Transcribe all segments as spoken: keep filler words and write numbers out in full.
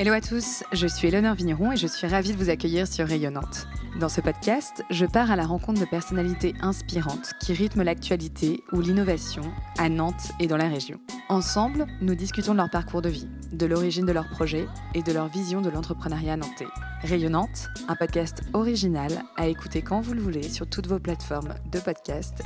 Hello à tous, je suis Éléonore Vigneron et je suis ravie de vous accueillir sur Rayonnante. Dans ce podcast, je pars à la rencontre de personnalités inspirantes qui rythment l'actualité ou l'innovation à Nantes et dans la région. Ensemble, nous discutons de leur parcours de vie, de l'origine de leurs projets et de leur vision de l'entrepreneuriat nantais. Rayonnante, un podcast original à écouter quand vous le voulez sur toutes vos plateformes de podcast.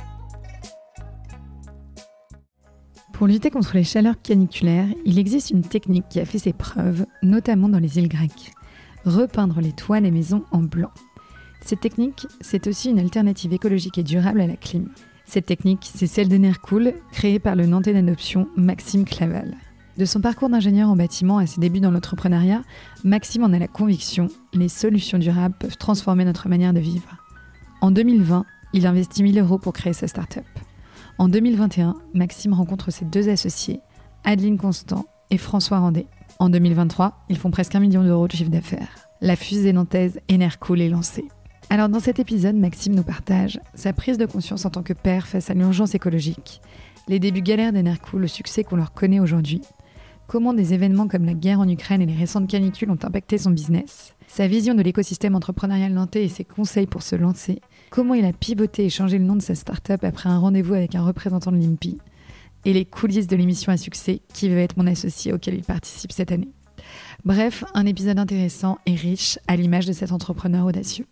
Pour lutter contre les chaleurs caniculaires, il existe une technique qui a fait ses preuves, notamment dans les îles grecques. Repeindre les toits des maisons en blanc. Cette technique, c'est aussi une alternative écologique et durable à la clim. Cette technique, c'est celle d'Enercool, créée par le Nantais d'adoption Maxime Claval. De son parcours d'ingénieur en bâtiment à ses débuts dans l'entrepreneuriat, Maxime en a la conviction, les solutions durables peuvent transformer notre manière de vivre. En deux mille vingt, il investit mille euros pour créer sa start-up. En deux mille vingt et un, Maxime rencontre ses deux associés, Adeline Constant et François Randé. En deux mille vingt-trois, ils font presque un million d'euros de chiffre d'affaires. La fusée nantaise Enercool est lancée. Alors dans cet épisode, Maxime nous partage sa prise de conscience en tant que père face à l'urgence écologique, les débuts galères d'Enercool, le succès qu'on leur connaît aujourd'hui, comment des événements comme la guerre en Ukraine et les récentes canicules ont impacté son business, sa vision de l'écosystème entrepreneurial nantais et ses conseils pour se lancer, comment il a pivoté et changé le nom de sa start-up après un rendez-vous avec un représentant de l'I N P I, et les coulisses de l'émission à succès Qui veut être mon associé auquel il participe cette année. Bref, un épisode intéressant et riche à l'image de cet entrepreneur audacieux.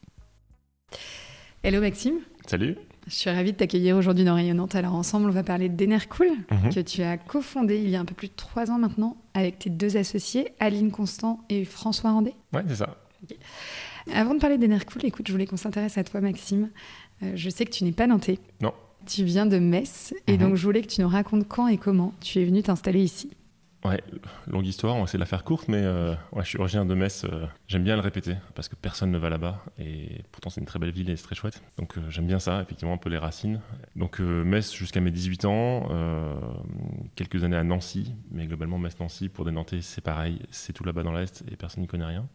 Hello Maxime. Salut. Je suis ravie de t'accueillir aujourd'hui dans Rayonnante. Alors ensemble, on va parler d'Enercool, Mm-hmm. que tu as cofondé il y a un peu plus de trois ans maintenant avec tes deux associés, Adeline Constant et François Randé. Ouais, c'est ça. Okay. Avant de parler d'Enercool, écoute, je voulais qu'on s'intéresse à toi Maxime. Euh, je sais que tu n'es pas nantais. Non. Tu viens de Metz et Mm-hmm. donc je voulais que tu nous racontes quand et comment tu es venu t'installer ici. Ouais, longue histoire, on va essayer de la faire courte, mais euh, ouais, je suis originaire de Metz. Euh, j'aime bien le répéter parce que personne ne va là-bas et pourtant c'est une très belle ville et c'est très chouette. Donc euh, j'aime bien ça, effectivement, un peu les racines. Donc euh, Metz jusqu'à mes dix-huit ans, euh, quelques années à Nancy, mais globalement Metz-Nancy, pour des Nantais, c'est pareil, c'est tout là-bas dans l'Est et personne n'y connaît rien.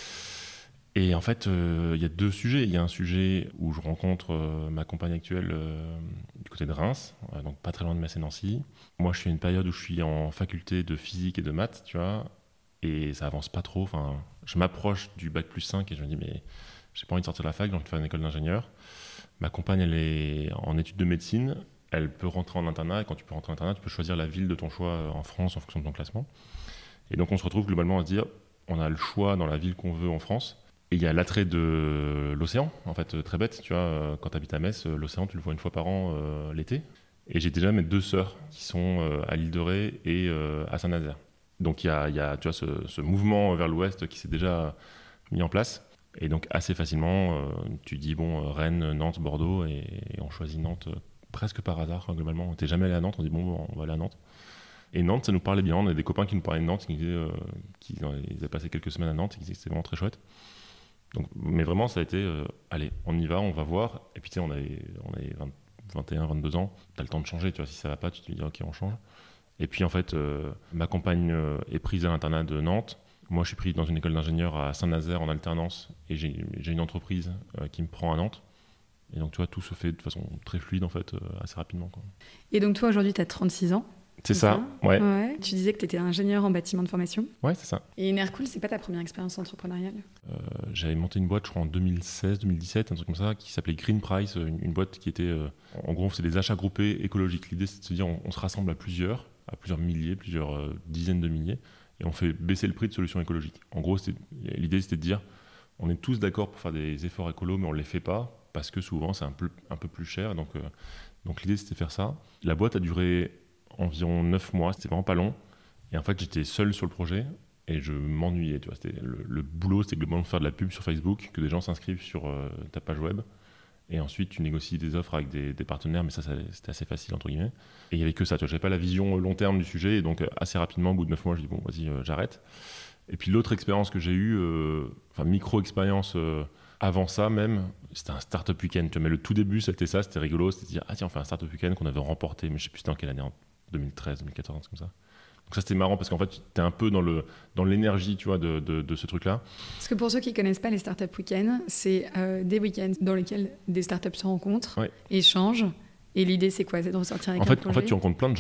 Et en fait, il euh, y a deux sujets. Il y a un sujet où je rencontre euh, ma compagne actuelle euh, du côté de Reims, euh, donc pas très loin de Metz et Nancy. Moi, je suis à une période où je suis en faculté de physique et de maths, tu vois, et ça avance pas trop. Enfin, je m'approche du bac plus cinq et je me dis, mais j'ai pas envie de sortir de la fac, j'ai envie de faire une école d'ingénieur. Ma compagne, elle est en études de médecine, elle peut rentrer en internat, et quand tu peux rentrer en internat, tu peux choisir la ville de ton choix en France en fonction de ton classement. Et donc, on se retrouve globalement à se dire, on a le choix dans la ville qu'on veut en France. Et il y a l'attrait de l'océan, en fait, très bête, tu vois, quand tu habites à Metz, l'océan, tu le vois une fois par an euh, l'été. Et j'ai déjà mes deux sœurs qui sont euh, à l'île de Ré et euh, à Saint-Nazaire. Donc il y a, y a tu vois, ce, ce mouvement vers l'ouest qui s'est déjà mis en place. Et donc assez facilement, euh, tu dis, bon, Rennes, Nantes, Bordeaux, et, et on choisit Nantes euh, presque par hasard, enfin, globalement. On n'était jamais allé à Nantes, on dit, bon, bon, on va aller à Nantes. Et Nantes, ça nous parlait bien, on a des copains qui nous parlaient de Nantes, qui disaient euh, qu'ils avaient passé quelques semaines à Nantes et qui disaient que c'était vraiment très chouette. Donc, mais vraiment, ça a été, euh, allez, on y va, on va voir. Et puis, tu sais, on avait, on avait vingt, vingt et un, vingt-deux ans. Tu as le temps de changer, tu vois. Si ça va pas, tu te dis, ok, on change. Et puis, en fait, euh, ma compagne euh, est prise à l'internat de Nantes. Moi, je suis pris dans une école d'ingénieur à Saint-Nazaire en alternance. Et j'ai, j'ai une entreprise euh, qui me prend à Nantes. Et donc, tu vois, tout se fait de façon très fluide, en fait, euh, assez rapidement, quoi. Et donc toi, aujourd'hui, tu as trente-six ans. C'est, c'est ça, ça ouais. ouais. Tu disais que tu étais ingénieur en bâtiment de formation. Ouais, c'est ça. Et Enercool, c'est pas ta première expérience entrepreneuriale ? euh, J'avais monté une boîte, je crois, en deux mille seize, deux mille dix-sept, un truc comme ça, qui s'appelait Green Price, une, une boîte qui était... Euh, en gros, c'est des achats groupés écologiques. L'idée, c'est de se dire, on, on se rassemble à plusieurs, à plusieurs milliers, plusieurs euh, dizaines de milliers, et on fait baisser le prix de solutions écologiques. En gros, c'était, l'idée, c'était de dire, on est tous d'accord pour faire des efforts écolos, mais on ne les fait pas, parce que souvent, c'est un peu, un peu plus cher. Donc, euh, donc l'idée, c'était de faire ça. La boîte a duré environ neuf mois, c'était vraiment pas long. Et en fait, j'étais seul sur le projet et je m'ennuyais. Tu vois, c'était le, le boulot, c'était globalement de faire de la pub sur Facebook, que des gens s'inscrivent sur euh, ta page web. Et ensuite, tu négocies des offres avec des, des partenaires, mais ça, ça, c'était assez facile, entre guillemets. Et il n'y avait que ça. Tu vois, j'avais pas la vision long terme du sujet. Et donc, assez rapidement, au bout de neuf mois, je dis, bon, vas-y, euh, j'arrête. Et puis, l'autre expérience que j'ai eue, euh, enfin, micro-expérience euh, avant ça même, c'était un startup week-end. Tu vois, mais le tout début, c'était ça, c'était rigolo. C'était de dire, ah tiens, on fait un startup week-end qu'on avait remporté, mais je sais plus c'était en quelle année, en deux mille treize, deux mille quatorze, comme ça. Donc ça, c'était marrant parce qu'en fait, tu es un peu dans, le, dans l'énergie, tu vois, de, de, de ce truc-là. Parce que pour ceux qui ne connaissent pas les startup week-ends, c'est euh, des week-ends dans lesquels des startups se rencontrent, ouais. échangent. Et l'idée, c'est quoi ? C'est de ressortir avec en un fait, projet. En fait, tu rencontres plein de gens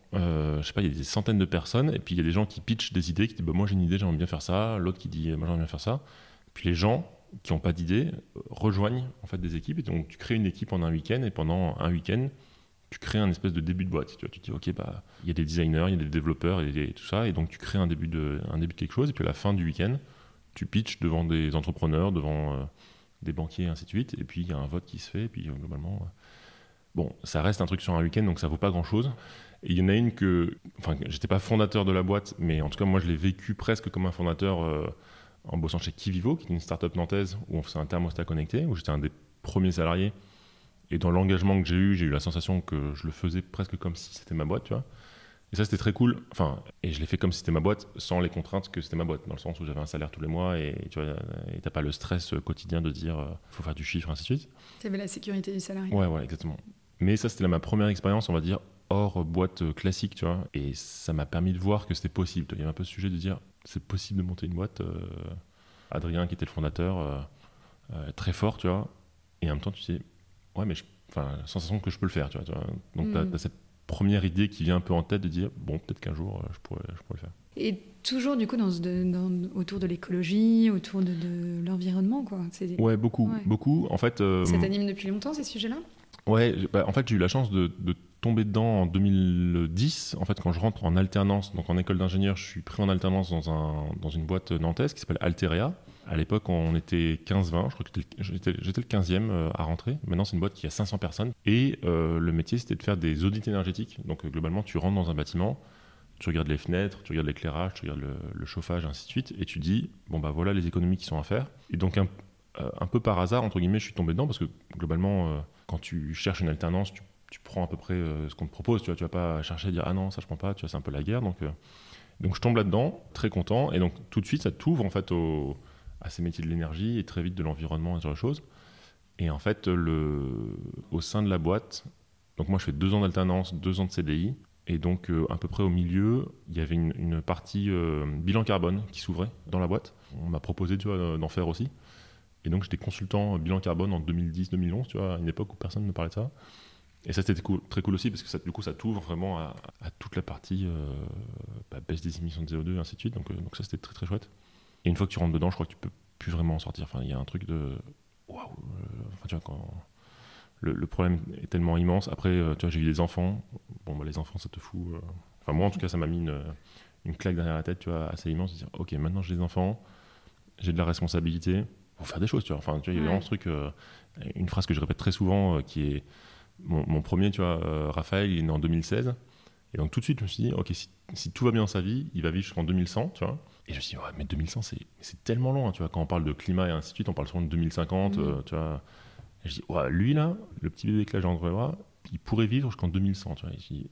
euh, je sais pas, il y a des centaines de personnes, et puis il y a des gens qui pitchent des idées, qui disent bah, moi j'ai une idée, j'aimerais bien faire ça, l'autre qui dit moi j'aimerais bien faire ça. Puis les gens qui n'ont pas d'idée rejoignent en fait des équipes, et donc tu crées une équipe en un week-end, et pendant un week-end, tu crées un espèce de début de boîte. Tu vois, tu te dis ok, bah il y a des designers, il y a des développeurs et, des, tout ça, et donc tu crées un début de, un début de quelque chose, et puis à la fin du week-end, tu pitches devant des entrepreneurs, devant euh, des banquiers, et ainsi de suite, et puis il y a un vote qui se fait, et puis euh, globalement, euh, bon, ça reste un truc sur un week-end, donc ça vaut pas grand-chose. Et il y en a une que, enfin, j'étais pas fondateur de la boîte, mais en tout cas moi je l'ai vécu presque comme un fondateur euh, en bossant chez Kivivo, qui est une start-up nantaise où on faisait un thermostat connecté, où j'étais un des premiers salariés. Et dans l'engagement que j'ai eu, j'ai eu la sensation que je le faisais presque comme si c'était ma boîte, tu vois. Et ça, c'était très cool. Enfin, et je l'ai fait comme si c'était ma boîte, sans les contraintes que c'était ma boîte, dans le sens où j'avais un salaire tous les mois et tu vois, et t'as pas le stress quotidien de dire euh, faut faire du chiffre, ainsi de suite. Tu avais la sécurité du salarié. Ouais, ouais, exactement. Mais ça, c'était ma première expérience, on va dire, hors boîte classique, tu vois. Et ça m'a permis de voir que c'était possible. Il y avait un peu ce sujet de dire c'est possible de monter une boîte. Euh, Adrien, qui était le fondateur, euh, euh, très fort, tu vois. Et en même temps, tu sais, ouais, mais enfin, la sensation que je peux le faire, tu vois. Tu vois. Donc, mm. tu as cette première idée qui vient un peu en tête de dire, bon, peut-être qu'un jour, euh, je, pourrais, je pourrais le faire. Et toujours, du coup, dans ce, dans, autour de l'écologie, autour de, de l'environnement, quoi. C'est... Ouais, beaucoup, ouais. beaucoup. En fait, euh, ça t'anime depuis longtemps, ces sujets-là ? Ouais, bah, en fait, j'ai eu la chance de, de tomber dedans en deux mille dix. En fait, quand je rentre en alternance, donc en école d'ingénieur, je suis pris en alternance dans, un, dans une boîte nantaise qui s'appelle Alteria. À l'époque, on était quinze vingt, je crois que j'étais, j'étais le quinzième à rentrer. Maintenant, c'est une boîte qui a cinq cents personnes. Et euh, le métier, c'était de faire des audits énergétiques. Donc, euh, globalement, tu rentres dans un bâtiment, tu regardes les fenêtres, tu regardes l'éclairage, tu regardes le, le chauffage, ainsi de suite, et tu dis, bon, bah voilà les économies qui sont à faire. Et donc, un, euh, un peu par hasard, entre guillemets, je suis tombé dedans, parce que globalement, euh, quand tu cherches une alternance, tu, tu prends à peu près euh, ce qu'on te propose. Tu vois, tu vas pas chercher à dire, ah non, ça je prends pas, tu vois, c'est un peu la guerre. Donc, euh, donc je tombe là-dedans, très content, et donc tout de suite, ça t'ouvre en fait au... à ces métiers de l'énergie et très vite de l'environnement et ce genre de choses. Et en fait, le... au sein de la boîte, donc moi je fais deux ans d'alternance, deux ans de C D I, et donc euh, à peu près au milieu, il y avait une, une partie euh, bilan carbone qui s'ouvrait dans la boîte. On m'a proposé, tu vois, d'en faire aussi. Et donc j'étais consultant bilan carbone en deux mille dix deux mille onze, tu vois, à une époque où personne ne parlait de ça. Et ça c'était cool, très cool aussi, parce que ça, du coup ça t'ouvre vraiment à, à toute la partie euh, bah, baisse des émissions de C O deux et ainsi de suite. Donc, euh, donc ça c'était très très chouette. Et une fois que tu rentres dedans, je crois que tu peux plus vraiment en sortir. Enfin, il y a un truc de waouh. Enfin, tu vois, quand le, le problème est tellement immense. Après, euh, tu vois, j'ai eu des enfants. Bon, bah, les enfants, ça te fout. Euh... Enfin, moi, en tout cas, ça m'a mis une, une claque derrière la tête, tu vois, assez immense. De dire, ok, maintenant j'ai des enfants, j'ai de la responsabilité. Faut faire des choses, tu vois. Enfin, tu vois, il y a vraiment ce truc. Euh, une phrase que je répète très souvent, euh, qui est mon, mon premier, tu vois, euh, Raphaël, il est né en deux mille seize. Et donc tout de suite, je me suis dit, ok, si, si tout va bien dans sa vie, il va vivre jusqu'en deux mille cent, tu vois. Et je me suis dit, ouais, mais deux mille cent, c'est, c'est tellement long, hein, tu vois. Quand on parle de climat et ainsi de suite, on parle souvent de deux mille cinquante, mmh. euh, tu vois. Et je dis, ouais, lui là, le petit bébé que là j'ai entre les bras, il pourrait vivre jusqu'en deux mille cent, tu vois. Et je dis,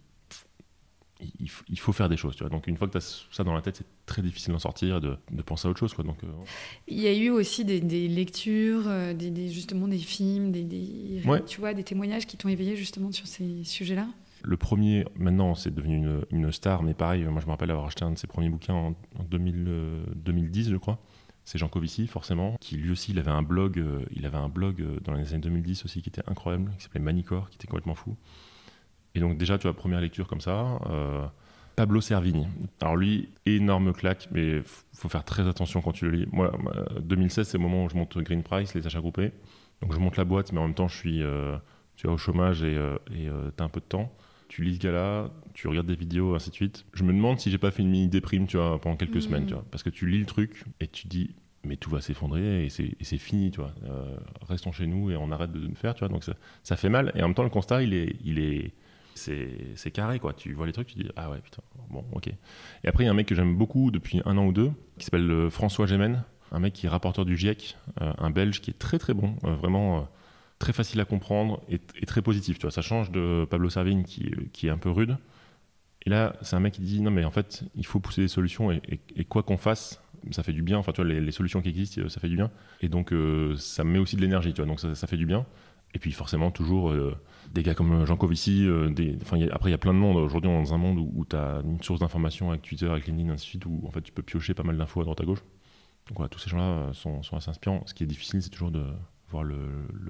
il, il faut faire des choses, tu vois. Donc une fois que tu as ça dans la tête, c'est très difficile d'en sortir, de, de penser à autre chose, quoi. Donc, euh... il y a eu aussi des, des lectures, euh, des, des, justement des films, des, des, ouais. tu vois, des témoignages qui t'ont éveillé justement sur ces sujets-là. Le premier, maintenant, c'est devenu une, une star, mais pareil, moi je me rappelle avoir acheté un de ses premiers bouquins en, en deux mille, euh, deux mille dix, je crois. C'est Jean Covici, forcément, qui lui aussi, il avait un blog, euh, il avait un blog euh, dans les années deux mille dix aussi qui était incroyable, qui s'appelait Manicore, qui était complètement fou. Et donc déjà, tu vois, première lecture comme ça, euh, Pablo Servigne. Alors lui, énorme claque, mais il faut faire très attention quand tu le lis. Moi, deux mille seize, c'est le moment où je monte Green Price, les achats groupés. Donc je monte la boîte, mais en même temps, je suis euh, tu vois, au chômage et euh, euh, tu as un peu de temps. Tu lis ce gars-là, tu regardes des vidéos, ainsi de suite. Je me demande si j'ai pas fait une mini-déprime, tu vois, pendant quelques mmh. semaines, tu vois. Parce que tu lis le truc et tu dis, mais tout va s'effondrer et c'est, et c'est fini, tu vois. Euh, restons chez nous et on arrête de le faire, tu vois. Donc ça, ça fait mal. Et en même temps, le constat, il est, il est, c'est, c'est carré, quoi. Tu vois les trucs, tu dis, ah ouais, putain, bon, ok. Et après, il y a un mec que j'aime beaucoup depuis un an ou deux, qui s'appelle euh, François Gémen, un mec qui est rapporteur du GIEC, euh, un Belge qui est très très bon, euh, vraiment... Euh, très facile à comprendre et, et très positif, tu vois. Ça change de Pablo Servigne qui, qui est un peu rude. Et là, c'est un mec qui dit non, mais en fait, il faut pousser des solutions et, et, et quoi qu'on fasse, ça fait du bien. Enfin, tu vois, les, les solutions qui existent, ça fait du bien. Et donc, euh, ça met aussi de l'énergie, tu vois. Donc, ça, ça fait du bien. Et puis, forcément, toujours euh, des gars comme Jean Covici. Euh, des, enfin, y a, après, il y a plein de monde. Aujourd'hui, on est dans un monde où, où tu as une source d'information avec Twitter, avec LinkedIn, ainsi de suite, où en fait, tu peux piocher pas mal d'infos à droite à gauche. Donc, voilà, tous ces gens-là sont, sont assez inspirants. Ce qui est difficile, c'est toujours de voir le, le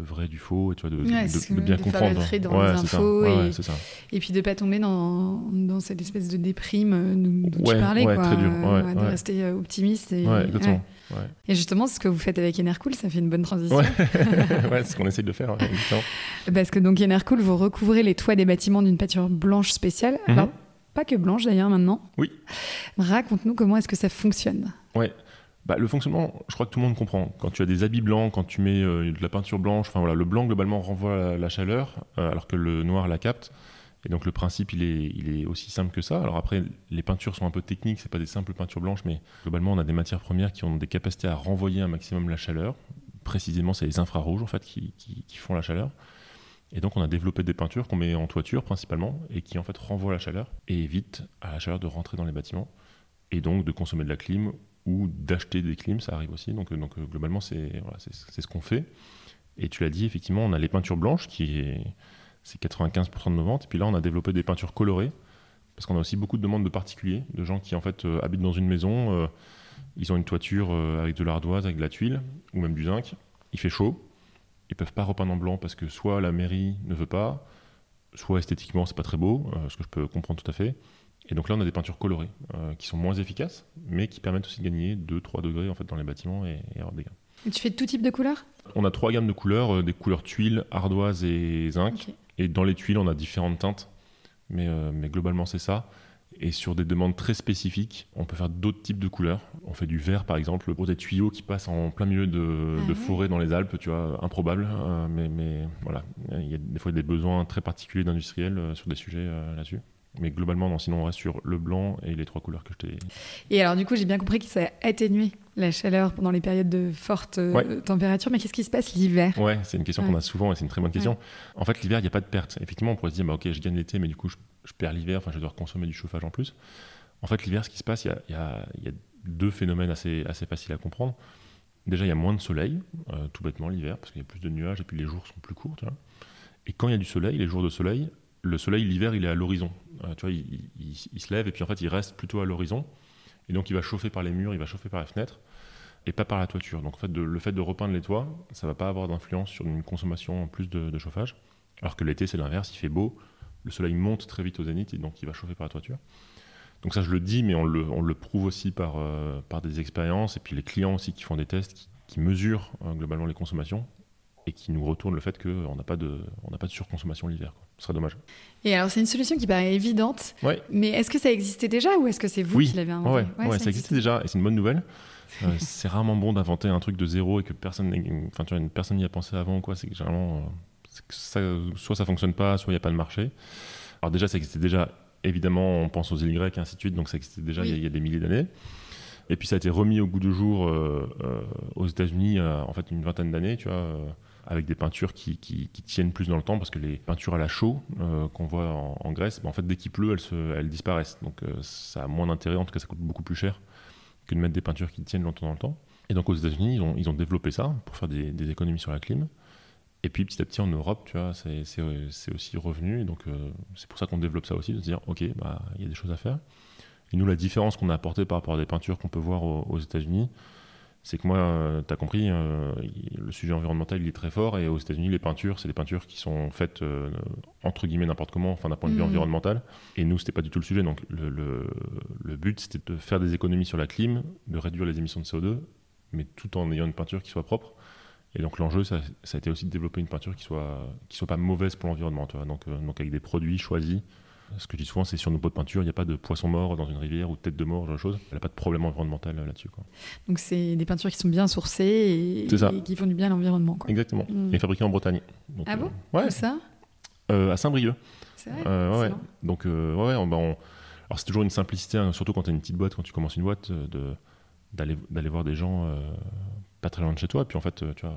vrai du faux, et tu vois, de, ouais, de, de bien de comprendre. Faire le tri dans ouais, les c'est infos ça. et, Ouais, ouais, c'est ça. et puis de pas tomber dans, dans cette espèce de déprime dont, dont ouais, tu parlais, ouais, quoi. Très dur. Ouais, Ouais, de ouais. rester optimiste. Et, ouais, exactement. Ouais. Ouais. Et justement, ce que vous faites avec Enercool, ça fait une bonne transition. Ouais, ouais c'est ce qu'on essaye de faire. Ouais, parce que donc Enercool, vous recouvrez les toits des bâtiments d'une peinture blanche spéciale. Mm-hmm. Alors, pas que blanche d'ailleurs maintenant. Oui. Raconte-nous comment est-ce que ça fonctionne. Ouais. Bah, le fonctionnement, je crois que tout le monde comprend. Quand tu as des habits blancs, quand tu mets euh, de la peinture blanche, enfin voilà, le blanc globalement renvoie la, la chaleur, euh, alors que le noir la capte. Et donc le principe, il est, il est aussi simple que ça. Alors après, les peintures sont un peu techniques, c'est pas des simples peintures blanches, mais globalement, on a des matières premières qui ont des capacités à renvoyer un maximum la chaleur. Précisément, c'est les infrarouges en fait qui, qui, qui font la chaleur. Et donc on a développé des peintures qu'on met en toiture principalement et qui en fait renvoient la chaleur et évitent à la chaleur de rentrer dans les bâtiments et donc de consommer de la clim ou d'acheter des clims, ça arrive aussi. Donc, donc globalement, c'est, voilà, c'est, c'est ce qu'on fait. Et tu l'as dit, effectivement, on a les peintures blanches, qui est, c'est quatre-vingt-quinze pour cent de nos ventes. Et puis là, on a développé des peintures colorées, parce qu'on a aussi beaucoup de demandes de particuliers, de gens qui en fait euh, habitent dans une maison, euh, ils ont une toiture euh, avec de l'ardoise, avec de la tuile, ou même du zinc. Il fait chaud, ils ne peuvent pas repeindre en blanc parce que soit la mairie ne veut pas, soit esthétiquement, c'est pas très beau, euh, ce que je peux comprendre tout à fait. Et donc là, on a des peintures colorées euh, qui sont moins efficaces, mais qui permettent aussi de gagner deux à trois degrés en fait, dans les bâtiments et, et avoir des gains. Et tu fais tout type de couleurs ? On a trois gammes de couleurs, euh, des couleurs tuiles, ardoise et zinc. Okay. Et dans les tuiles, on a différentes teintes, mais, euh, mais globalement, c'est ça. Et sur des demandes très spécifiques, on peut faire d'autres types de couleurs. On fait du vert, par exemple, pour des tuyaux qui passent en plein milieu de, ah, de forêt ouais. dans les Alpes, tu vois, improbable. Euh, mais, mais voilà, il y a des fois des besoins très particuliers d'industriels euh, sur des sujets euh, là-dessus. Mais globalement, non, sinon on reste sur le blanc et les trois couleurs que je t'ai... Et alors du coup, j'ai bien compris que ça a atténué la chaleur pendant les périodes de forte ouais. température, mais qu'est-ce qui se passe l'hiver ? Ouais, c'est une question ouais. qu'on a souvent et c'est une très bonne question. Ouais. En fait, l'hiver, il n'y a pas de perte. Effectivement, on pourrait se dire, bah, ok, je gagne l'été, mais du coup, je, je perds l'hiver, enfin, je dois consommer du chauffage en plus. En fait, l'hiver, ce qui se passe, il y a, y a, y a deux phénomènes assez, assez faciles à comprendre. Déjà, il y a moins de soleil, euh, tout bêtement l'hiver, parce qu'il y a plus de nuages et puis les jours sont plus courts. Tu vois. Et quand il y a du soleil, les jours de soleil, le soleil, l'hiver, il est à l'horizon. Euh, tu vois, il, il, il se lève et puis en fait, il reste plutôt à l'horizon. Et donc, il va chauffer par les murs, il va chauffer par les fenêtres et pas par la toiture. Donc, en fait, de, le fait de repeindre les toits, ça ne va pas avoir d'influence sur une consommation en plus de, de chauffage. Alors que l'été, c'est l'inverse, il fait beau, le soleil monte très vite au zénith et donc il va chauffer par la toiture. Donc ça, je le dis, mais on le, on le prouve aussi par, euh, par des expériences et puis les clients aussi qui font des tests, qui, qui mesurent euh, globalement les consommations et qui nous retournent le fait qu'on n'a pas de, on n'a pas de surconsommation l'hiver, quoi. Ce serait dommage. Et alors, c'est une solution qui paraît évidente, ouais. mais est-ce que ça existait déjà ou est-ce que c'est vous oui. qui l'avez inventé ? Ouais, ouais, ouais, ça, ça existait déjà et c'est une bonne nouvelle. euh, c'est rarement bon d'inventer un truc de zéro et que personne, enfin, tu vois, une personne n'y a pensé avant, quoi. C'est que généralement, euh, c'est que ça, soit ça ne fonctionne pas, soit il n'y a pas de marché. Alors déjà, ça existait déjà, évidemment, on pense aux îles grecques et ainsi de suite, donc ça existait déjà oui. il, y a, il y a des milliers d'années. Et puis ça a été remis au goût du jour euh, euh, aux États-Unis, euh, en fait, une vingtaine d'années, tu vois. Euh, avec des peintures qui, qui, qui tiennent plus dans le temps, parce que les peintures à la chaux euh, qu'on voit en, en Grèce, ben en fait, dès qu'il pleut, elles, se, elles disparaissent. Donc euh, ça a moins d'intérêt, en tout cas ça coûte beaucoup plus cher que de mettre des peintures qui tiennent longtemps dans le temps. Et donc aux États-Unis, ils ont, ils ont développé ça pour faire des, des économies sur la clim. Et puis petit à petit en Europe, tu vois, c'est, c'est, c'est aussi revenu. Et donc euh, c'est pour ça qu'on développe ça aussi, de se dire, ok, bah, y a des choses à faire. Et nous, la différence qu'on a apportée par rapport à des peintures qu'on peut voir aux, aux États-Unis, c'est que moi, euh, tu as compris, euh, le sujet environnemental, il est très fort. Et aux États-Unis, les peintures, c'est des peintures qui sont faites, euh, entre guillemets, n'importe comment, enfin, d'un point de vue mmh. environnemental. Et nous, c'était pas du tout le sujet. Donc, le, le, le but, c'était de faire des économies sur la clim, de réduire les émissions de C O deux, mais tout en ayant une peinture qui soit propre. Et donc, l'enjeu, ça, ça a été aussi de développer une peinture qui soit, qui soit pas mauvaise pour l'environnement. Tu vois. Donc, euh, donc, avec des produits choisis. Ce que je dis souvent, c'est sur nos pots de peinture, il n'y a pas de poisson mort dans une rivière ou de tête de mort, genre de choses. Elle n'a pas de problème environnemental là-dessus, quoi. Donc, c'est des peintures qui sont bien sourcées et, et qui font du bien à l'environnement, quoi. Exactement. Mmh. Et fabriquées en Bretagne. Donc, ah bon euh, ouais. Où ça euh, À Saint-Brieuc. C'est vrai euh, ouais, ouais. Donc, euh, ouais, on, bah, on... Alors, c'est toujours une simplicité, hein, surtout quand tu as une petite boîte, quand tu commences une boîte, de, d'aller, d'aller voir des gens euh, pas très loin de chez toi. Et puis, en fait, tu vois,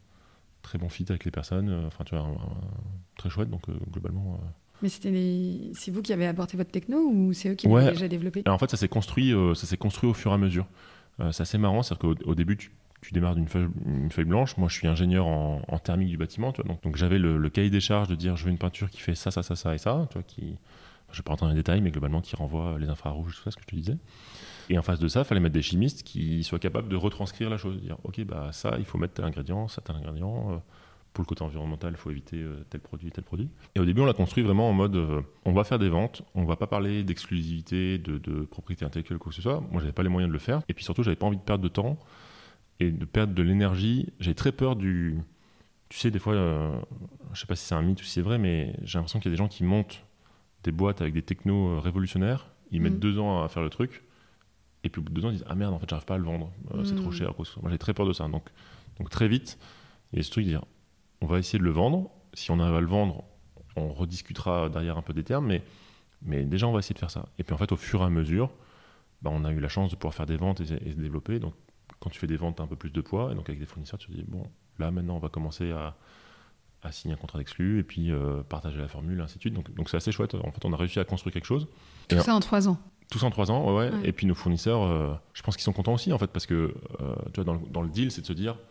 très bon fit avec les personnes. Enfin, tu vois, un, un, très chouette. Donc, euh, globalement... Euh... Mais c'était les... c'est vous qui avez apporté votre techno ou c'est eux qui ouais. l'ont déjà développé ? Alors en fait, ça s'est construit, euh, ça s'est construit au fur et à mesure. Euh, c'est assez marrant, c'est-à-dire qu'au au début, tu, tu démarres d'une feuille, une feuille blanche. Moi, je suis ingénieur en, en thermique du bâtiment, tu vois, donc, donc j'avais le, le cahier des charges de dire je veux une peinture qui fait ça, ça, ça, ça et ça, tu vois, qui, je ne vais pas rentrer dans les détails, mais globalement qui renvoie les infrarouges, tout ça, ce que je te disais. Et en face de ça, il fallait mettre des chimistes qui soient capables de retranscrire la chose, de dire ok, bah ça, il faut mettre tel ingrédient, ça, tel ingrédient. Euh, pour le côté environnemental, il faut éviter euh, tel produit, tel produit. Et au début, on l'a construit vraiment en mode, euh, on va faire des ventes, on va pas parler d'exclusivité, de, de propriété intellectuelle, quoi que ce soit. Moi, j'avais pas les moyens de le faire. Et puis surtout, j'avais pas envie de perdre de temps et de perdre de l'énergie. J'avais très peur du... Tu sais, des fois, euh, je sais pas si c'est un mythe ou si c'est vrai, mais j'ai l'impression qu'il y a des gens qui montent des boîtes avec des technos révolutionnaires, ils mettent mmh. deux ans à faire le truc, et puis au bout de deux ans, ils disent « Ah merde, en fait, j'arrive pas à le vendre, euh, mmh. c'est trop cher. » Moi, j'ai très peur de ça. Donc, donc très vite, il y a ce truc de dire « On va essayer de le vendre. Si on arrive à le vendre, on rediscutera derrière un peu des termes, mais, mais déjà, on va essayer de faire ça. » Et puis en fait, au fur et à mesure, bah, on a eu la chance de pouvoir faire des ventes et, et se développer. Donc, quand tu fais des ventes, tu as un peu plus de poids, et donc avec des fournisseurs, tu te dis « Bon, là, maintenant, on va commencer à... » à signer un contrat d'exclus et puis euh, partager la formule, ainsi de suite. Donc, donc c'est assez chouette. En fait, on a réussi à construire quelque chose. Tout et ça en trois ans. Tout ça en trois ans, ouais. ouais. Et puis nos fournisseurs, euh, je pense qu'ils sont contents aussi, en fait, parce que euh, tu vois, dans, le, dans le deal, c'est de se dire,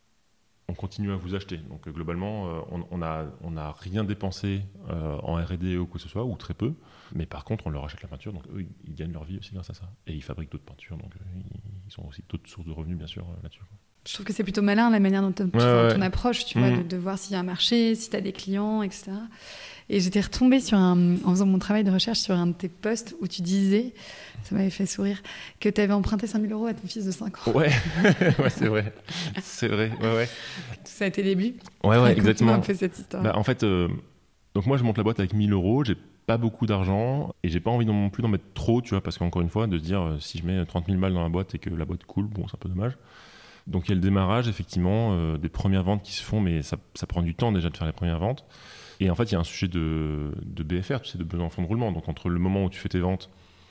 on continue à vous acheter. Donc euh, globalement, euh, on on a, on a rien dépensé euh, en R et D ou quoi que ce soit, ou très peu. Mais par contre, on leur achète la peinture, donc eux, ils, ils gagnent leur vie aussi grâce à ça. Et ils fabriquent d'autres peintures, donc euh, ils, ils ont aussi d'autres sources de revenus, bien sûr, euh, là-dessus, quoi. Je trouve que c'est plutôt malin la manière dont tu ouais, ouais. ton approche, tu mmh. vois, de, de voir s'il y a un marché, si tu as des clients, et cetera. Et j'étais retombée sur un, en faisant mon travail de recherche sur un de tes posts où tu disais, ça m'avait fait sourire, que tu avais emprunté cinq mille euros à ton fils de cinq ans. Ouais, ouais c'est vrai. C'est vrai, ouais, ouais. Ça a été le début. Ouais, ouais, exactement. Un peu cette histoire. Bah, en fait, euh, donc moi, je monte la boîte avec mille euros, j'ai pas beaucoup d'argent et j'ai pas envie non plus d'en mettre trop, tu vois, parce qu'encore une fois, de se dire, euh, si je mets trente mille balles dans la boîte et que la boîte coule, bon, c'est un peu dommage. Donc il y a le démarrage, effectivement, euh, des premières ventes qui se font, mais ça, ça prend du temps déjà de faire les premières ventes. Et en fait, il y a un sujet de, de B F R, tu sais, de besoin en fonds de roulement. Donc entre le moment où tu fais tes ventes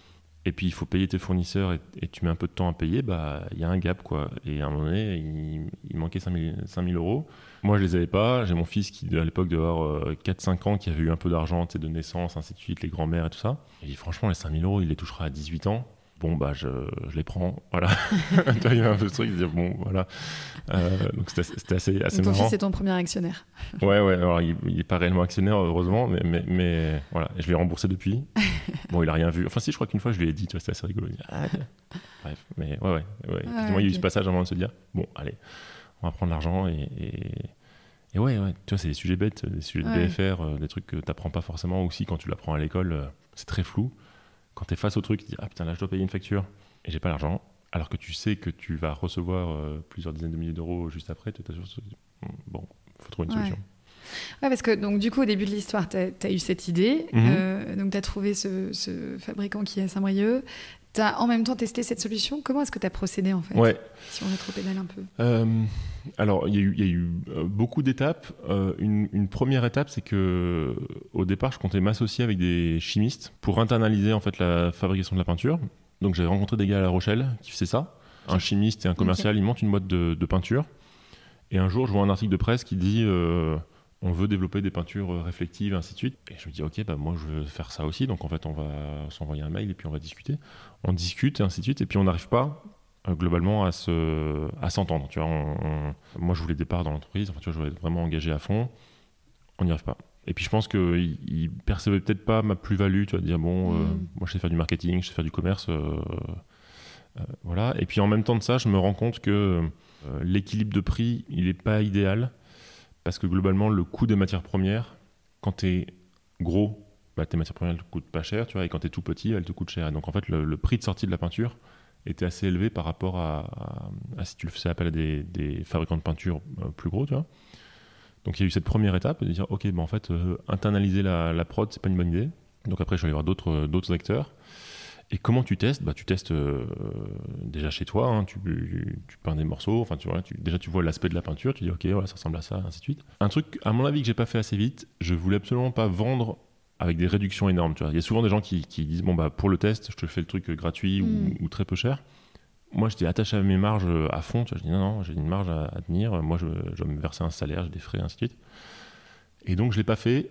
et puis il faut payer tes fournisseurs et, et tu mets un peu de temps à payer, bah il y a un gap, quoi. Et à un moment donné, il, il manquait cinq mille euros. Moi, je les avais pas. J'ai mon fils qui, à l'époque, devait avoir euh, quatre cinq ans, qui avait eu un peu d'argent, tu sais, de naissance, ainsi de suite, les grands-mères et tout ça. Et dit, franchement, les cinq mille euros, il les touchera à dix-huit ans. Bon, bah, je, je les prends, voilà. Il y a un peu ce truc de dire, bon, voilà. Euh, donc, c'était, c'était assez, assez donc, ton marrant. fils est ton premier actionnaire. Ouais, ouais, alors il n'est pas réellement actionnaire, heureusement, mais, mais, mais voilà, je l'ai remboursé depuis. Bon, il n'a rien vu. Enfin, si, je crois qu'une fois, je lui ai dit, tu vois, c'était assez rigolo. Il dit, ah, bref, mais ouais, ouais, ouais. Effectivement, ah, okay. Il y a eu ce passage avant de se dire, bon, allez, on va prendre l'argent et. et... Et ouais, ouais, tu vois, c'est des sujets bêtes, des sujets de ouais. B F R, euh, des trucs que tu n'apprends pas forcément aussi quand tu l'apprends à l'école, euh, c'est très flou. Quand tu es face au truc, tu te dis « Ah putain, là, je dois payer une facture et j'ai pas l'argent. » Alors que tu sais que tu vas recevoir euh, plusieurs dizaines de milliers d'euros juste après, tu es sûr que bon, il faut trouver une ouais. solution. Ouais, parce que donc, du coup, au début de l'histoire, tu as eu cette idée, mm-hmm. euh, donc tu as trouvé ce, ce fabricant qui est à Saint-Brieuc. Tu as en même temps testé cette solution. Comment est-ce que tu as procédé, en fait, ouais. si on rétropédale un peu euh, Alors, il y, y a eu euh, beaucoup d'étapes. Euh, une, une première étape, c'est qu'au départ, je comptais m'associer avec des chimistes pour internaliser en fait, la fabrication de la peinture. Donc, j'avais rencontré des gars à La Rochelle qui faisaient ça. Un chimiste et un commercial, okay. Ils montent une boîte de, de peinture. Et un jour, je vois un article de presse qui dit... Euh, on veut développer des peintures réflectives, ainsi de suite. Et je me dis, ok, bah moi je veux faire ça aussi. Donc en fait, on va s'envoyer un mail et puis on va discuter. On discute et ainsi de suite. Et puis on n'arrive pas euh, globalement à, se, à s'entendre. Tu vois, on, on... Moi, je voulais des parts dans l'entreprise. Enfin, tu vois, je voulais être vraiment engagé à fond. On n'y arrive pas. Et puis je pense qu'il ne percevait peut-être pas ma plus-value. Tu vois, de dire, bon, euh, mmh. moi je sais faire du marketing, je sais faire du commerce. Euh, euh, voilà. Et puis en même temps de ça, je me rends compte que euh, l'équilibre de prix, il n'est pas idéal. Parce que globalement, le coût des matières premières, quand tu es gros, bah, tes matières premières ne te coûtent pas cher, tu vois, et quand tu es tout petit, elles te coûtent cher. Et donc en fait, le, le prix de sortie de la peinture était assez élevé par rapport à, à, à si tu le faisais appel à des, des fabricants de peinture euh, plus gros, tu vois. Donc il y a eu cette première étape de dire, ok, bah, en fait, euh, internaliser la, la prod, c'est pas une bonne idée. Donc après, je suis allé voir d'autres, d'autres acteurs. Et comment tu testes ? Bah, tu testes euh, déjà chez toi, hein, tu, tu peins des morceaux, enfin, tu vois, tu, déjà tu vois l'aspect de la peinture, tu dis ok, voilà, ça ressemble à ça, ainsi de suite. Un truc, à mon avis, que j'ai pas fait assez vite, je voulais absolument pas vendre avec des réductions énormes. Tu vois. Il y a souvent des gens qui, qui disent bon, bah, pour le test, je te fais le truc gratuit mmh. ou, ou très peu cher. Moi, j'étais attaché à mes marges à fond, tu vois, je dis non, non, j'ai une marge à, à tenir, moi je, je dois me verser un salaire, j'ai des frais, ainsi de suite. Et donc je l'ai pas fait,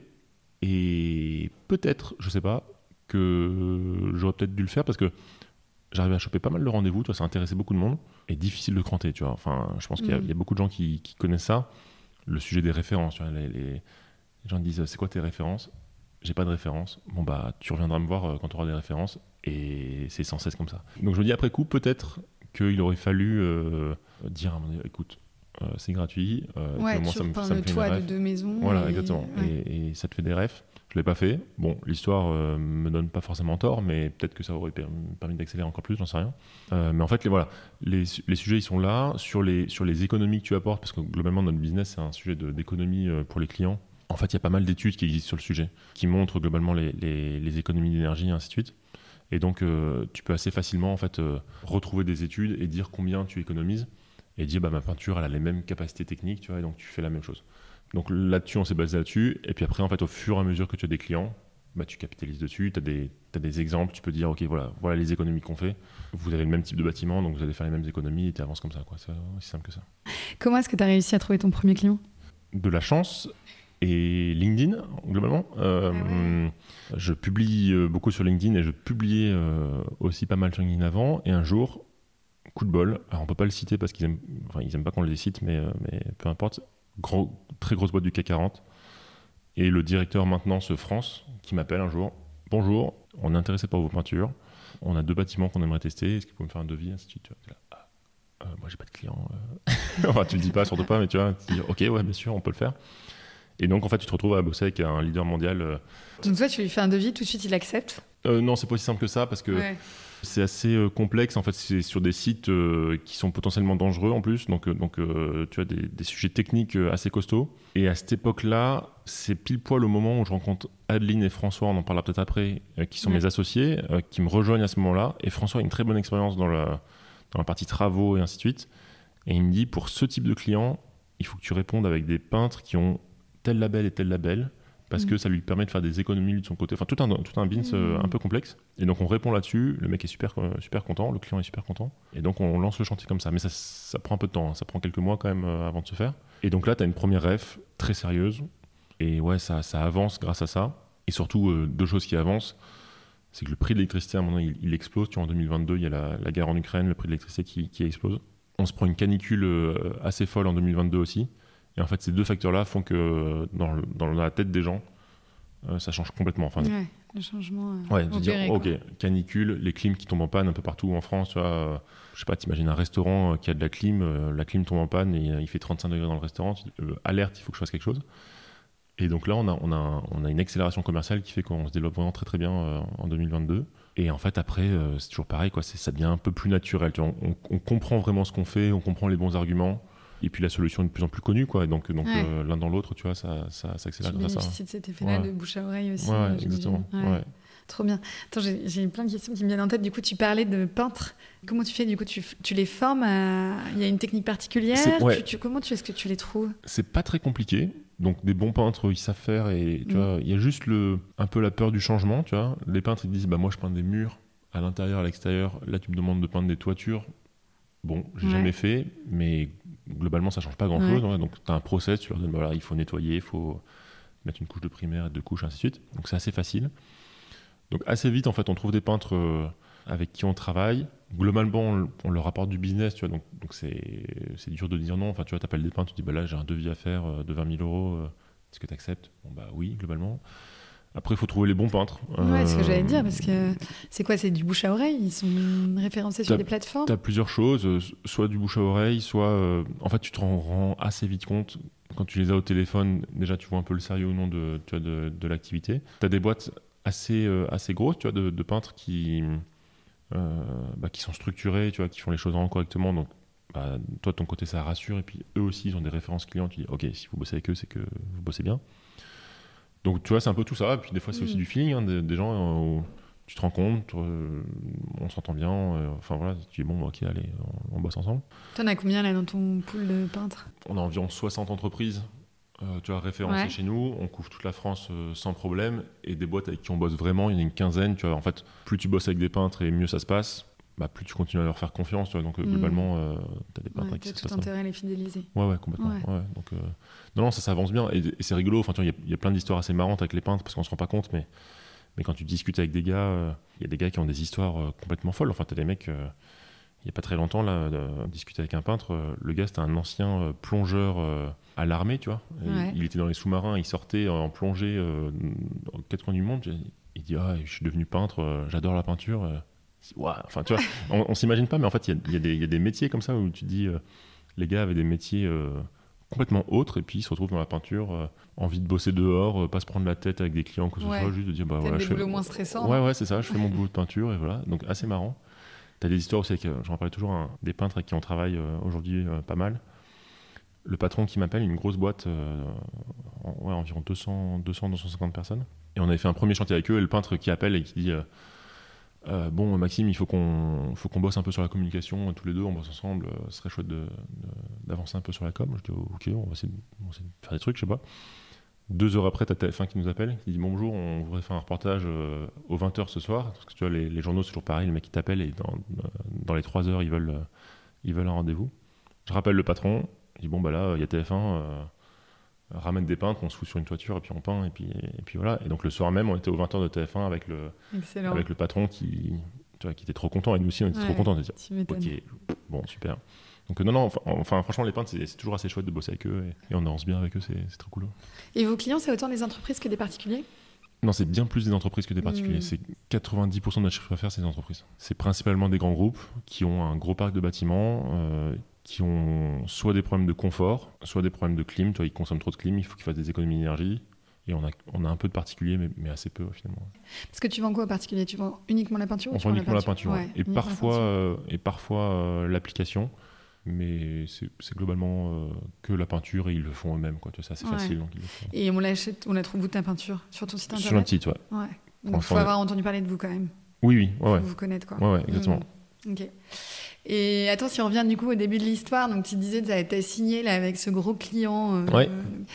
et peut-être, je sais pas, que j'aurais peut-être dû le faire parce que j'arrivais à choper pas mal de rendez-vous, tu vois, ça intéressait beaucoup de monde et difficile de cranter, tu vois. Enfin, je pense qu'il y a, mmh. il y a beaucoup de gens qui, qui connaissent ça, le sujet des références, tu vois, les, les, les gens disent c'est quoi tes références ? J'ai pas de références. Bon bah tu reviendras me voir quand tu auras des références et c'est sans cesse comme ça. Donc je me dis après coup peut-être qu'il aurait fallu euh, dire à mon écoute, euh, c'est gratuit. Euh, ouais, moi, tu ça me, repeins ça le me fait toit une de ref. deux maisons. Voilà, et... exactement. Ouais. Et, et ça te fait des refs. Je l'ai pas fait. Bon, l'histoire euh, me donne pas forcément tort, mais peut-être que ça aurait permis, permis d'accélérer encore plus, j'en sais rien. Euh, mais en fait, les, voilà, les, les sujets, ils sont là. Sur les, sur les économies que tu apportes, parce que globalement, notre business, c'est un sujet de, d'économie euh, pour les clients. En fait, il y a pas mal d'études qui existent sur le sujet, qui montrent globalement les, les, les économies d'énergie et ainsi de suite. Et donc, euh, tu peux assez facilement en fait, euh, retrouver des études et dire combien tu économises et dire bah, ma peinture, elle a les mêmes capacités techniques, tu vois, et donc tu fais la même chose. Donc là-dessus, on s'est basé là-dessus. Et puis après, en fait, au fur et à mesure que tu as des clients, bah, tu capitalises dessus, tu as des, t'as des exemples, tu peux dire, OK, voilà, voilà les économies qu'on fait. Vous avez le même type de bâtiment, donc vous allez faire les mêmes économies et tu avances comme ça. Quoi. C'est aussi simple que ça. Comment est-ce que tu as réussi à trouver ton premier client ? De la chance et LinkedIn, globalement. Euh, ah ouais. Je publie beaucoup sur LinkedIn et je publiais euh, aussi pas mal sur LinkedIn avant. Et un jour, coup de bol, alors on peut pas le citer parce qu'ils aiment, enfin, ils aiment pas qu'on les cite, mais, euh, mais peu importe. Gros, très grosse boîte du C A C quarante. Et le directeur maintenance France qui m'appelle un jour. Bonjour, on est intéressé par vos peintures. On a deux bâtiments qu'on aimerait tester. Est-ce que vous pouvez me faire un devis, ainsi de suite. Là, ah, euh, moi, j'ai pas de clients. Euh... enfin, tu le dis pas, surtout pas, mais tu vois, tu dis, OK, ouais, bien sûr, on peut le faire. Et donc, en fait, tu te retrouves à bosser avec un leader mondial. Euh... Donc, toi, tu lui fais un devis, tout de suite, il accepte ? euh, Non, c'est pas aussi simple que ça parce que ouais. c'est assez euh, complexe. En fait, c'est sur des sites euh, qui sont potentiellement dangereux en plus. Donc, euh, donc euh, tu as des, des sujets techniques euh, assez costauds. Et à cette époque-là, c'est pile poil au moment où je rencontre Adeline et François, on en parlera peut-être après, euh, qui sont ouais. mes associés, euh, qui me rejoignent à ce moment-là. Et François a une très bonne expérience dans la, dans la partie travaux et ainsi de suite. Et il me dit, pour ce type de client, il faut que tu répondes avec des peintres qui ont tel label et tel label, parce mmh. que ça lui permet de faire des économies de son côté. Enfin, tout un, tout un bins mmh. euh, un peu complexe. Et donc, on répond là-dessus. Le mec est super, euh, super content, le client est super content. Et donc, on lance le chantier comme ça. Mais ça, ça prend un peu de temps. Hein. Ça prend quelques mois quand même euh, avant de se faire. Et donc là, tu as une première ref très sérieuse. Et ouais, ça, ça avance grâce à ça. Et surtout, euh, deux choses qui avancent. C'est que le prix de l'électricité, à un moment donné, il, il explose. Tu vois, en deux mille vingt-deux, il y a la, la guerre en Ukraine, le prix de l'électricité qui, qui explose. On se prend une canicule euh, assez folle en deux mille vingt-deux aussi. Et en fait, ces deux facteurs-là font que dans, le, dans la tête des gens, euh, ça change complètement. Enfin, ouais, le changement. Euh, ouais, de dire, ok, canicule, les clims qui tombent en panne un peu partout en France. Tu vois, euh, je sais pas, t'imagines un restaurant qui a de la clim, euh, la clim tombe en panne et euh, il fait trente-cinq degrés dans le restaurant. Tu dis, euh, alerte, il faut que je fasse quelque chose. Et donc là, on a, on a, on a une accélération commerciale qui fait qu'on se développe vraiment très très bien euh, en deux mille vingt-deux. Et en fait, après, euh, c'est toujours pareil, quoi, c'est, ça devient un peu plus naturel. Tu vois, on, on comprend vraiment ce qu'on fait, on comprend les bons arguments. Et puis la solution est de plus en plus connue, quoi. Et donc, donc ouais. euh, l'un dans l'autre, tu vois, ça, ça, ça accélère grâce à ça. Tu bénéficies de cet effet-là ouais. de bouche à oreille aussi. Ouais, euh, exactement. Ouais. Ouais. Trop bien. Attends, j'ai, j'ai plein de questions qui me viennent en tête. Du coup, tu parlais de peintres. Comment tu fais ? Du coup, tu, tu les formes à... Il y a une technique particulière ouais. tu, tu, Comment tu, est-ce que tu les trouves ? C'est pas très compliqué. Donc, des bons peintres, ils savent faire. Et tu mmh. vois, il y a juste le, un peu la peur du changement, tu vois. Les peintres, ils disent, bah, moi, je peins des murs à l'intérieur, à l'extérieur. Là, tu me demandes de peindre des toitures. Bon, j'ai ouais. jamais fait, mais globalement, ça change pas grand-chose. Ouais. Ouais. Donc, tu as un process, tu leur donnes, voilà, il faut nettoyer, il faut mettre une couche de primaire, deux couches, ainsi de suite. Donc, c'est assez facile. Donc, assez vite, en fait, on trouve des peintres euh, avec qui on travaille. Globalement, on, on leur apporte du business, tu vois. Donc, donc c'est, c'est dur de dire non. Enfin, tu vois, tu appelles des peintres, tu dis, bah là, j'ai un devis à faire euh, de vingt mille euros. Euh, est-ce que tu acceptes ? Bon, bah oui, globalement. Après, il faut trouver les bons peintres. Ouais, euh... c'est ce que j'allais dire, parce que c'est quoi ? C'est du bouche à oreille ? Ils sont référencés sur t'as, des plateformes ? Tu as plusieurs choses, soit du bouche à oreille, soit... Euh, en fait, tu te rends assez vite compte, quand tu les as au téléphone, déjà, tu vois un peu le sérieux ou non de, tu vois, de, de l'activité. Tu as des boîtes assez, euh, assez grosses, tu vois, de, de peintres qui, euh, bah, qui sont structurés, tu vois, qui font les choses vraiment correctement. Donc, bah, toi, de ton côté, ça rassure. Et puis, eux aussi, ils ont des références clients. Tu dis, OK, si vous bossez avec eux, c'est que vous bossez bien. Donc, tu vois, c'est un peu tout ça. Et puis, des fois, c'est mmh. aussi du feeling. Hein, des, des gens euh, où tu te rends compte, euh, on s'entend bien. Euh, enfin, voilà, tu dis, bon, OK, allez, on, on bosse ensemble. T'en as combien, là, dans ton pool de peintres ? On a environ soixante entreprises, euh, tu vois, référencées ouais. chez nous. On couvre toute la France euh, sans problème. Et des boîtes avec qui on bosse vraiment, il y en a une quinzaine. Tu vois, en fait, plus tu bosses avec des peintres et mieux ça se passe. Bah, plus tu continues à leur faire confiance, tu vois, donc euh, mmh. globalement, euh, tu as des peintres ouais, qui se passent. Tu as tout intérêt à les fidéliser. Ouais, ouais, complètement. Ouais. Ouais, donc, euh... non, non, ça s'avance bien et, et c'est rigolo. Enfin, tu vois, il y, y a plein d'histoires assez marrantes avec les peintres parce qu'on se rend pas compte, mais, mais quand tu discutes avec des gars, il euh, y a des gars qui ont des histoires euh, complètement folles. Enfin, tu as des mecs, il euh, y a pas très longtemps, là, euh, discuter avec un peintre, euh, le gars, c'était un ancien euh, plongeur euh, à l'armée, tu vois. Ouais. Il, il était dans les sous-marins, il sortait en plongée euh, aux quatre coins du monde. Il dit, ah, je suis devenu peintre, euh, j'adore la peinture. Euh, Wow. Enfin, tu vois, on, on s'imagine pas, mais en fait, il y, y, y a des métiers comme ça où tu te dis euh, les gars avaient des métiers euh, complètement autres et puis ils se retrouvent dans la peinture, euh, envie de bosser dehors, euh, pas se prendre la tête avec des clients, que ce Ouais. soit, juste de dire bah voilà. Des je fais... boulots moins stressants. Ouais, non ouais, c'est ça, je fais mon boulot de peinture et voilà. Donc assez marrant. T'as des histoires aussi avec, euh, j'en parlais toujours, hein, des peintres avec qui on travaille euh, aujourd'hui euh, pas mal. Le patron qui m'appelle, une grosse boîte, euh, en, ouais, environ deux cents, deux cents, deux cent cinquante personnes. Et on avait fait un premier chantier avec eux et le peintre qui appelle et qui dit. Euh, Euh, bon Maxime, il faut qu'on, faut qu'on bosse un peu sur la communication, tous les deux on bosse ensemble, euh, ce serait chouette de, de, d'avancer un peu sur la com. Je dis ok, on va, essayer de, on va essayer de faire des trucs, je sais pas. Deux heures après, t'as T F un qui nous appelle, qui dit bonjour, on voudrait faire un reportage euh, aux vingt heures ce soir, parce que tu vois les, les journaux c'est toujours pareil, le mec qui t'appelle et dans, dans les trois heures ils veulent, euh, ils veulent un rendez-vous. Je rappelle le patron, je dis bon bah là il y a T F un, euh, ramène des peintres, on se fout sur une toiture et puis on peint et puis, et puis voilà. Et donc le soir même, on était aux vingt heures de T F un avec le, avec le patron qui, tu vois, qui était trop content et nous aussi on était ouais, trop contents de dire ok, bon super. Donc non, non, enfin, enfin franchement les peintres c'est, c'est toujours assez chouette de bosser avec eux et, et on avance bien avec eux, c'est, c'est trop cool. Et vos clients c'est autant des entreprises que des particuliers ? Non, c'est bien plus des entreprises que des particuliers. Mmh. C'est quatre-vingt-dix pour cent de notre chiffre d'affaires, c'est des entreprises. C'est principalement des grands groupes qui ont un gros parc de bâtiments, euh, qui ont soit des problèmes de confort, soit des problèmes de clim. Toi, ils consomment trop de clim, il faut qu'ils fassent des économies d'énergie. Et on a, on a un peu de particuliers, mais, mais assez peu finalement. Parce que tu vends quoi aux particuliers ? Tu vends uniquement la peinture ? On vend uniquement la peinture. La peinture ouais, et, parfois, la peinture. Euh, et parfois euh, l'application. Mais c'est, c'est globalement euh, que la peinture et ils le font eux-mêmes. Quoi. Tu vois, c'est assez ouais. facile. Donc ils le font. Et on l'achète, on la trouve où ta peinture ? Sur ton site internet ? Sur notre site, ouais. ouais. Donc il faut avoir entendu parler de vous quand même. Oui, oui. Ouais, faut vous connaître, quoi. Ouais, ouais, exactement. Mmh. Ok. Et attends, si on revient du coup au début de l'histoire, donc tu disais que tu as signé là, avec ce gros client. Euh, ouais.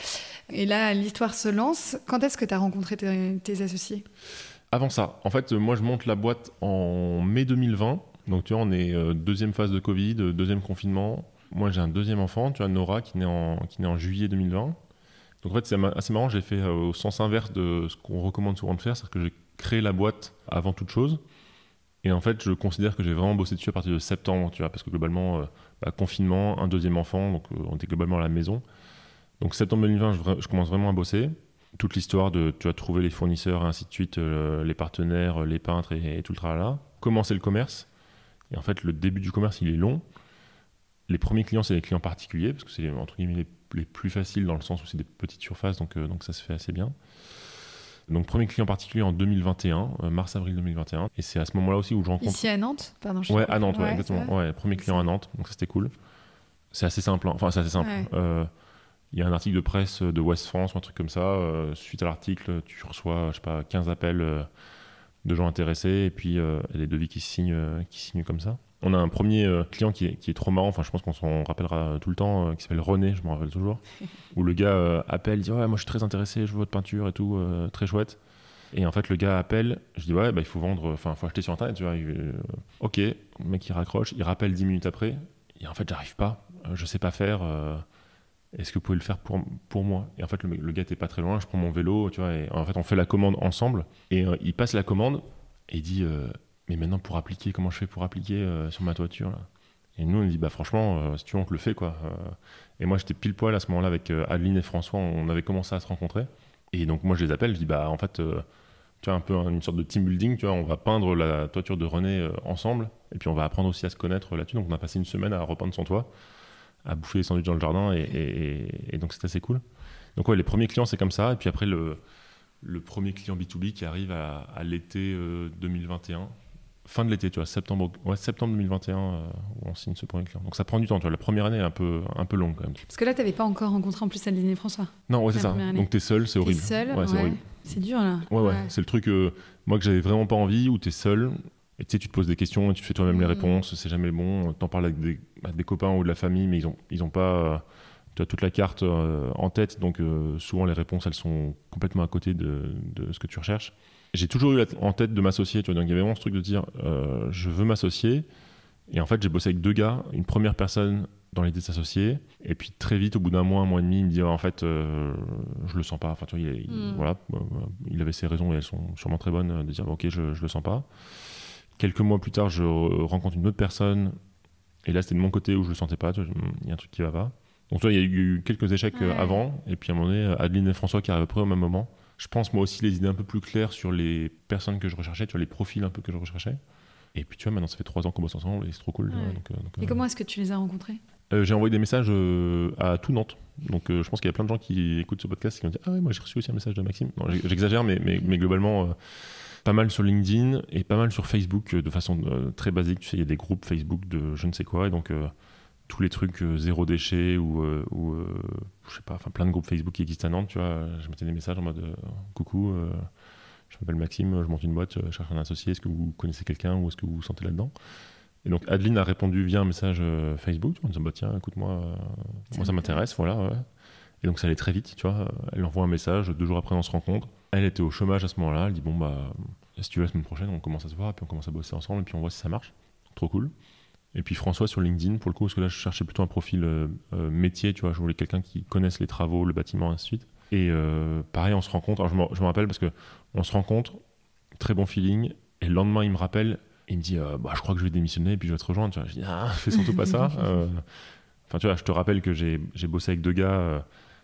Et là, l'histoire se lance. Quand est-ce que tu as rencontré tes, tes associés ? Avant ça. En fait, moi, je monte la boîte en mai deux mille vingt. Donc, tu vois, on est euh, deuxième phase de Covid, deuxième confinement. Moi, j'ai un deuxième enfant, tu vois, Nora, qui naît en, qui naît en juillet deux mille vingt. Donc, en fait, c'est assez marrant. J'ai fait euh, au sens inverse de ce qu'on recommande souvent de faire. C'est-à-dire que j'ai créé la boîte avant toute chose. Et en fait, je considère que j'ai vraiment bossé dessus à partir de septembre, tu vois, parce que globalement, euh, bah, confinement, un deuxième enfant, donc euh, on était globalement à la maison. Donc septembre deux mille vingt, je, je commence vraiment à bosser. Toute l'histoire de, tu vois, trouver les fournisseurs et ainsi de suite, euh, les partenaires, les peintres et, et tout le tralala. Commencer le commerce. Et en fait, le début du commerce, il est long. Les premiers clients, c'est les clients particuliers, parce que c'est entre guillemets les, les plus faciles dans le sens où c'est des petites surfaces, donc, euh, donc ça se fait assez bien. Donc premier client particulier en deux mille vingt et un, euh, mars-avril deux mille vingt et un. Et c'est à ce moment-là aussi où je rencontre... Ici à Nantes ? Pardon, je Ouais, à Nantes, ouais, ouais exactement. Ouais, premier client à Nantes, donc ça c'était cool. C'est assez simple, hein. Enfin c'est assez simple. Il ouais. euh, y a un article de presse de Ouest France ou un truc comme ça. Euh, suite à l'article, tu reçois, je sais pas, quinze appels euh, de gens intéressés et puis euh, des devis qui se signent, euh, qui signent comme ça. On a un premier euh, client qui est, qui est trop marrant, enfin je pense qu'on s'en rappellera tout le temps, euh, qui s'appelle René, je m'en rappelle toujours, où le gars euh, appelle, il dit ouais moi je suis très intéressé, je veux votre peinture et tout, euh, très chouette. Et en fait le gars appelle, je dis ouais bah il faut vendre, enfin il faut acheter sur internet, tu vois. Il, euh, ok, le mec il raccroche, il rappelle dix minutes après, et en fait j'arrive pas, euh, je sais pas faire, euh, est-ce que vous pouvez le faire pour, pour moi ? Et en fait le, le gars était pas très loin, je prends mon vélo, tu vois, et en fait on fait la commande ensemble, et euh, il passe la commande, et il dit... Euh, mais maintenant pour appliquer, comment je fais pour appliquer euh, sur ma toiture là ? Et nous on dit bah franchement euh, si tu veux on te le fait quoi. Euh, et moi j'étais pile poil à ce moment-là avec euh, Adeline et François, on avait commencé à se rencontrer et donc moi je les appelle, je dis bah en fait euh, tu vois un peu une sorte de team building, tu vois, on va peindre la toiture de René euh, ensemble et puis on va apprendre aussi à se connaître là-dessus. Donc on a passé une semaine à repeindre son toit, à bouffer les sandwichs dans le jardin et, et, et, et donc c'était assez cool. Donc ouais les premiers clients c'est comme ça et puis après le, le premier client B deux B qui arrive à, à l'été euh, deux mille vingt et un. Fin de l'été, tu vois, septembre, ouais, septembre deux mille vingt et un, euh, où on signe ce premier client. Donc ça prend du temps, tu vois. La première année est un peu, un peu longue quand même. Parce que là, tu n'avais pas encore rencontré en plus Adeline et François. Non, ouais, c'est ça. Année. Donc tu es seul, c'est horrible. Tu es seul, ouais, ouais, c'est horrible. C'est dur là. Ouais, ouais, ouais. C'est le truc, euh, moi, que j'avais vraiment pas envie, où tu es seul, et tu sais, tu te poses des questions, et tu fais toi-même mmh. les réponses, c'est jamais bon. Tu en parles avec des, avec des copains ou de la famille, mais ils n'ont ils ont pas euh, tu as toute la carte euh, en tête, donc euh, souvent les réponses, elles sont complètement à côté de, de ce que tu recherches. J'ai toujours eu en tête de m'associer, tu vois, donc il y avait vraiment ce truc de dire euh, je veux m'associer. Et en fait, j'ai bossé avec deux gars, une première personne dans l'idée de s'associer, et puis très vite, au bout d'un mois, un mois et demi, il me dit en fait, euh, je le sens pas. Enfin, tu vois, il, il, mm. voilà, il avait ses raisons et elles sont sûrement très bonnes de dire ok, je, je le sens pas. Quelques mois plus tard, je rencontre une autre personne, et là, c'était de mon côté où je le sentais pas. Il y a un truc qui va pas. Donc, tu vois, il y a eu quelques échecs ouais. avant, et puis à un moment donné, Adeline et François qui arrivent à peu près au même moment. Je pense moi aussi les idées un peu plus claires sur les personnes que je recherchais, tu vois, les profils un peu que je recherchais. Et puis tu vois, maintenant ça fait trois ans qu'on bosse ensemble et c'est trop cool. Ouais. Tu vois, donc, donc, et euh... comment est-ce que tu les as rencontrés ? euh, J'ai envoyé des messages euh, à tout Nantes. Donc euh, je pense qu'il y a plein de gens qui écoutent ce podcast et qui vont dire « Ah ouais, moi j'ai reçu aussi un message de Maxime ». Non, j'exagère, mais, mais, mais globalement, euh, pas mal sur LinkedIn et pas mal sur Facebook euh, de façon euh, très basique. Tu sais, il y a des groupes Facebook de je ne sais quoi. Et donc, euh, tous les trucs euh, zéro déchet ou, euh, ou euh, je sais pas, enfin plein de groupes Facebook qui existent à Nantes, tu vois. Je mettais des messages en mode euh, « Coucou, euh, je m'appelle Maxime, je monte une boîte, je cherche un associé. Est-ce que vous connaissez quelqu'un ou est-ce que vous vous sentez là-dedans ?» Et donc Adeline a répondu via un message euh, Facebook en disant bah, « Tiens, écoute-moi, euh, ça moi ça m'intéresse. » Voilà, ouais. Et donc ça allait très vite, tu vois. Elle envoie un message, deux jours après on se rencontre. Elle était au chômage à ce moment-là. Elle dit « Bon, bah, si tu veux, la semaine prochaine, on commence à se voir et puis on commence à bosser ensemble et puis on voit si ça marche. » Trop cool. Et puis François sur LinkedIn, pour le coup, parce que là je cherchais plutôt un profil euh, euh, métier, tu vois. Je voulais quelqu'un qui connaisse les travaux, le bâtiment, ainsi de suite. Et euh, pareil, on se rencontre. Alors je me, je me rappelle parce qu'on se rencontre, très bon feeling. Et le lendemain, il me rappelle. Il me dit euh, bah, je crois que je vais démissionner et puis je vais te rejoindre. Tu vois. Je dis ah, fais surtout pas ça. Euh, enfin, tu vois, je te rappelle que j'ai, j'ai bossé avec deux gars euh,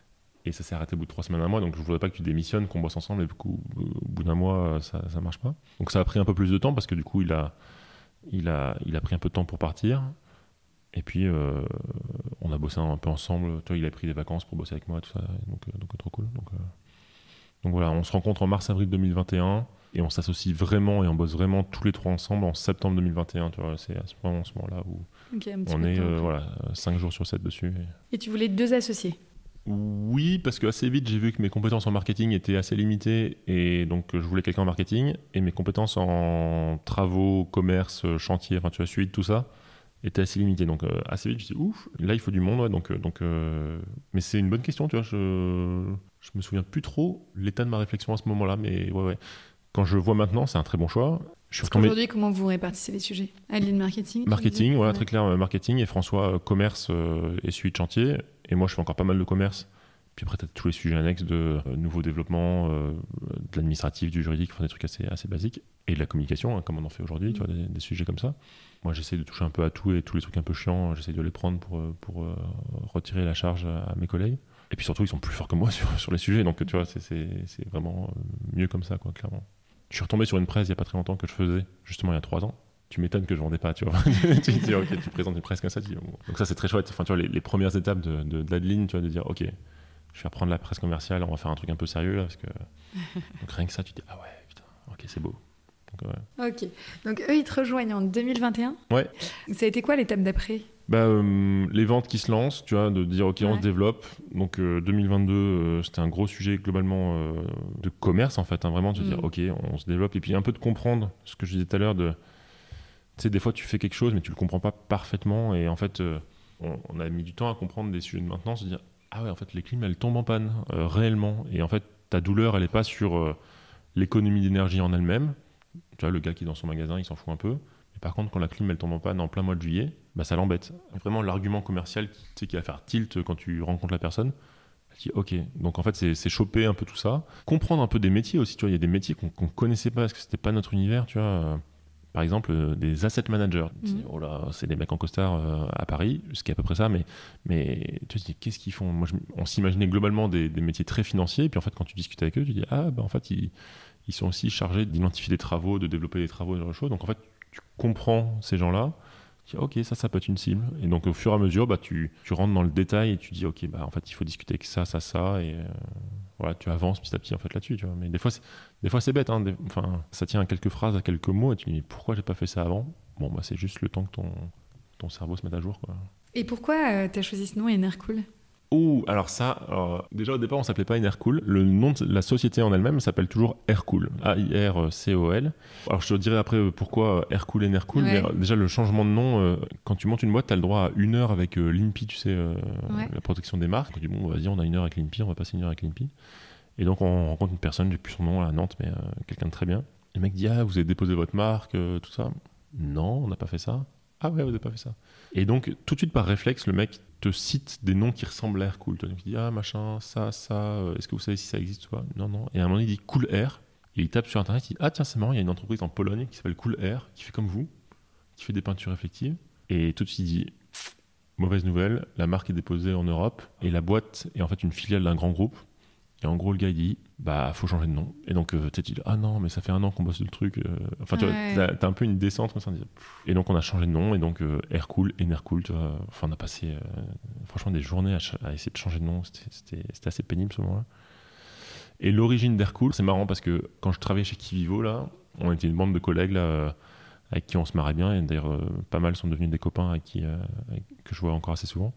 et ça s'est arrêté au bout de trois semaines, un mois. Donc je voudrais pas que tu démissionnes, qu'on bosse ensemble et du coup, au bout d'un mois, ça, ça marche pas. Donc ça a pris un peu plus de temps parce que du coup, il a, il a, il a pris un peu de temps pour partir. Et puis, euh, on a bossé un peu ensemble. Tu vois, il a pris des vacances pour bosser avec moi et tout ça. Donc, euh, donc trop cool. Donc, euh, donc voilà, on se rencontre en mars-avril deux mille vingt et un. Et on s'associe vraiment et on bosse vraiment tous les trois ensemble en septembre deux mille vingt et un. Tu vois, c'est à ce moment, ce moment-là où okay, on est euh, voilà, cinq jours sur sept dessus. Et... et tu voulais deux associés? Oui, parce qu'assez vite, j'ai vu que mes compétences en marketing étaient assez limitées. Et donc, je voulais quelqu'un en marketing. Et mes compétences en travaux, commerce, chantier, enfin, tu vois, suivi de tout ça, étaient assez limitées. Donc, euh, assez vite, je me suis dit, ouf, là, il faut du monde. Ouais, donc, euh, donc, euh... Mais c'est une bonne question, tu vois. Je, je me souviens plus trop l'état de ma réflexion à ce moment-là. Mais ouais, ouais. Quand je vois maintenant, c'est un très bon choix. Je suis retombé... Aujourd'hui, comment vous répartissez les sujets? Adeline, marketing? Marketing, voilà, ouais. Très clair, marketing. Et François, commerce euh, et suivi de chantier. Et moi, je fais encore pas mal de commerce. Puis après, tu as tous les sujets annexes de euh, nouveaux développements, euh, de l'administratif, du juridique, enfin des trucs assez, assez basiques. Et de la communication, hein, comme on en fait aujourd'hui, mmh. tu vois, des, des sujets comme ça. Moi, j'essaie de toucher un peu à tout et tous les trucs un peu chiants, j'essaie de les prendre pour, pour euh, retirer la charge à, à mes collègues. Et puis surtout, ils sont plus forts que moi sur, sur les sujets. Donc, tu vois, c'est, c'est, c'est vraiment mieux comme ça, quoi, clairement. Je suis retombé sur une presse il n'y a pas très longtemps que je faisais, justement il y a trois ans. Tu m'étonnes que je ne vendais pas, tu vois. Tu dis, ok, tu présentes une presse comme ça. Tu dis, bon. Donc ça, c'est très chouette. Enfin, tu vois, les, les premières étapes de, de, de l'Adeline, tu vois, de dire, ok, je vais reprendre la presse commerciale, on va faire un truc un peu sérieux, là, parce que... Donc rien que ça, tu dis, ah ouais, putain, ok, c'est beau. Donc, ouais. Ok. Donc eux, ils te rejoignent en deux mille vingt et un. Ouais. Ça a été quoi l'étape d'après? Bah, euh, les ventes qui se lancent, tu vois, de dire ok, ouais. on se développe. Donc euh, deux mille vingt-deux, euh, c'était un gros sujet globalement euh, de commerce en fait, hein, vraiment de se mmh. dire ok, on se développe et puis un peu de comprendre ce que je disais tout à l'heure de, tu sais, des fois tu fais quelque chose mais tu le comprends pas parfaitement et en fait euh, on, on a mis du temps à comprendre des sujets de maintenance, se dire ah ouais en fait les clim elles tombent en panne euh, réellement et en fait ta douleur elle est pas sur euh, l'économie d'énergie en elle-même. Tu vois, le gars qui est dans son magasin il s'en fout un peu. Par contre, quand la clim elle tombe en panne en plein mois de juillet, bah, ça l'embête. Vraiment, l'argument commercial qui, tu sais, qui va faire tilt quand tu rencontres la personne, elle dit ok. Donc en fait, c'est, c'est choper un peu tout ça. Comprendre un peu des métiers aussi. Tu vois, il y a des métiers qu'on ne connaissait pas parce que c'était pas notre univers. Tu vois, euh, par exemple, euh, des asset managers. Mmh. Tu dis, oh là, c'est des mecs en costard euh, à Paris, ce qui est à peu près ça. Mais, mais tu te dis, qu'est-ce qu'ils font? Moi, je, on s'imaginait globalement des, des métiers très financiers. Et puis en fait, quand tu discutes avec eux, tu dis ah bah en fait, ils, ils sont aussi chargés d'identifier des travaux, de développer des travaux, ce genre de choses. Donc en fait, tu comprends ces gens-là, tu dis ok, ça, ça peut être une cible. Et donc au fur et à mesure, bah, tu, tu rentres dans le détail et tu dis ok, bah, en fait, il faut discuter avec ça, ça, ça. Et euh, voilà, tu avances petit à petit en fait, là-dessus. Tu vois. Mais des fois, c'est, des fois, c'est bête. Hein, des, enfin, ça tient à quelques phrases, à quelques mots. Et tu te dis pourquoi j'ai pas fait ça avant? Bon, bah, c'est juste le temps que ton, ton cerveau se mette à jour, quoi. Et pourquoi euh, tu as choisi ce nom, Enercool? Oh, alors ça, alors, déjà au départ on s'appelait pas Enercool. Le nom de la société en elle-même s'appelle toujours Aircool, A I R C O L. Alors je te dirai après pourquoi Aircool et Enercool. Ouais. Mais alors, déjà le changement de nom, euh, quand tu montes une boîte, tu as le droit à une heure avec euh, l'I N P I, tu sais, euh, ouais. la protection des marques. On dit bon, vas-y, on a une heure avec l'I N P I, on va passer une heure avec l'I N P I. Et donc on rencontre une personne, j'ai plus son nom à Nantes, mais euh, quelqu'un de très bien. Et le mec dit ah, vous avez déposé votre marque, euh, tout ça. Non, on n'a pas fait ça. Ah ouais, vous n'avez pas fait ça. Et donc, tout de suite, par réflexe, le mec te cite des noms qui ressemblent à Aircool. Donc, il dit, ah, machin, ça, ça, est-ce que vous savez si ça existe ou pas? Non, non. Et à un moment, il dit Cool Air. Et il tape sur Internet, il dit, ah, tiens, c'est marrant, il y a une entreprise en Pologne qui s'appelle Cool Air, qui fait comme vous, qui fait des peintures réflectives. Et tout de suite, il dit, mauvaise nouvelle, la marque est déposée en Europe et la boîte est en fait une filiale d'un grand groupe Et en gros, le gars, il dit, bah, faut changer de nom. Et donc, euh, tu sais, tu dis, ah non, mais ça fait un an qu'on bosse le truc. Euh... Enfin, tu ouais. vois, t'as, t'as un peu une descente comme ça. Et donc, on a changé de nom. Et donc, euh, Aircool et Nercool, tu vois. Enfin, on a passé, euh, franchement, des journées à, ch- à essayer de changer de nom. C'était, c'était, c'était assez pénible, ce moment-là. Et l'origine d'Aircool, c'est marrant parce que quand je travaillais chez Kivivo, là, on était une bande de collègues, là, euh, avec qui on se marrait bien. Et d'ailleurs, euh, pas mal sont devenus des copains avec qui, euh, avec, que je vois encore assez souvent.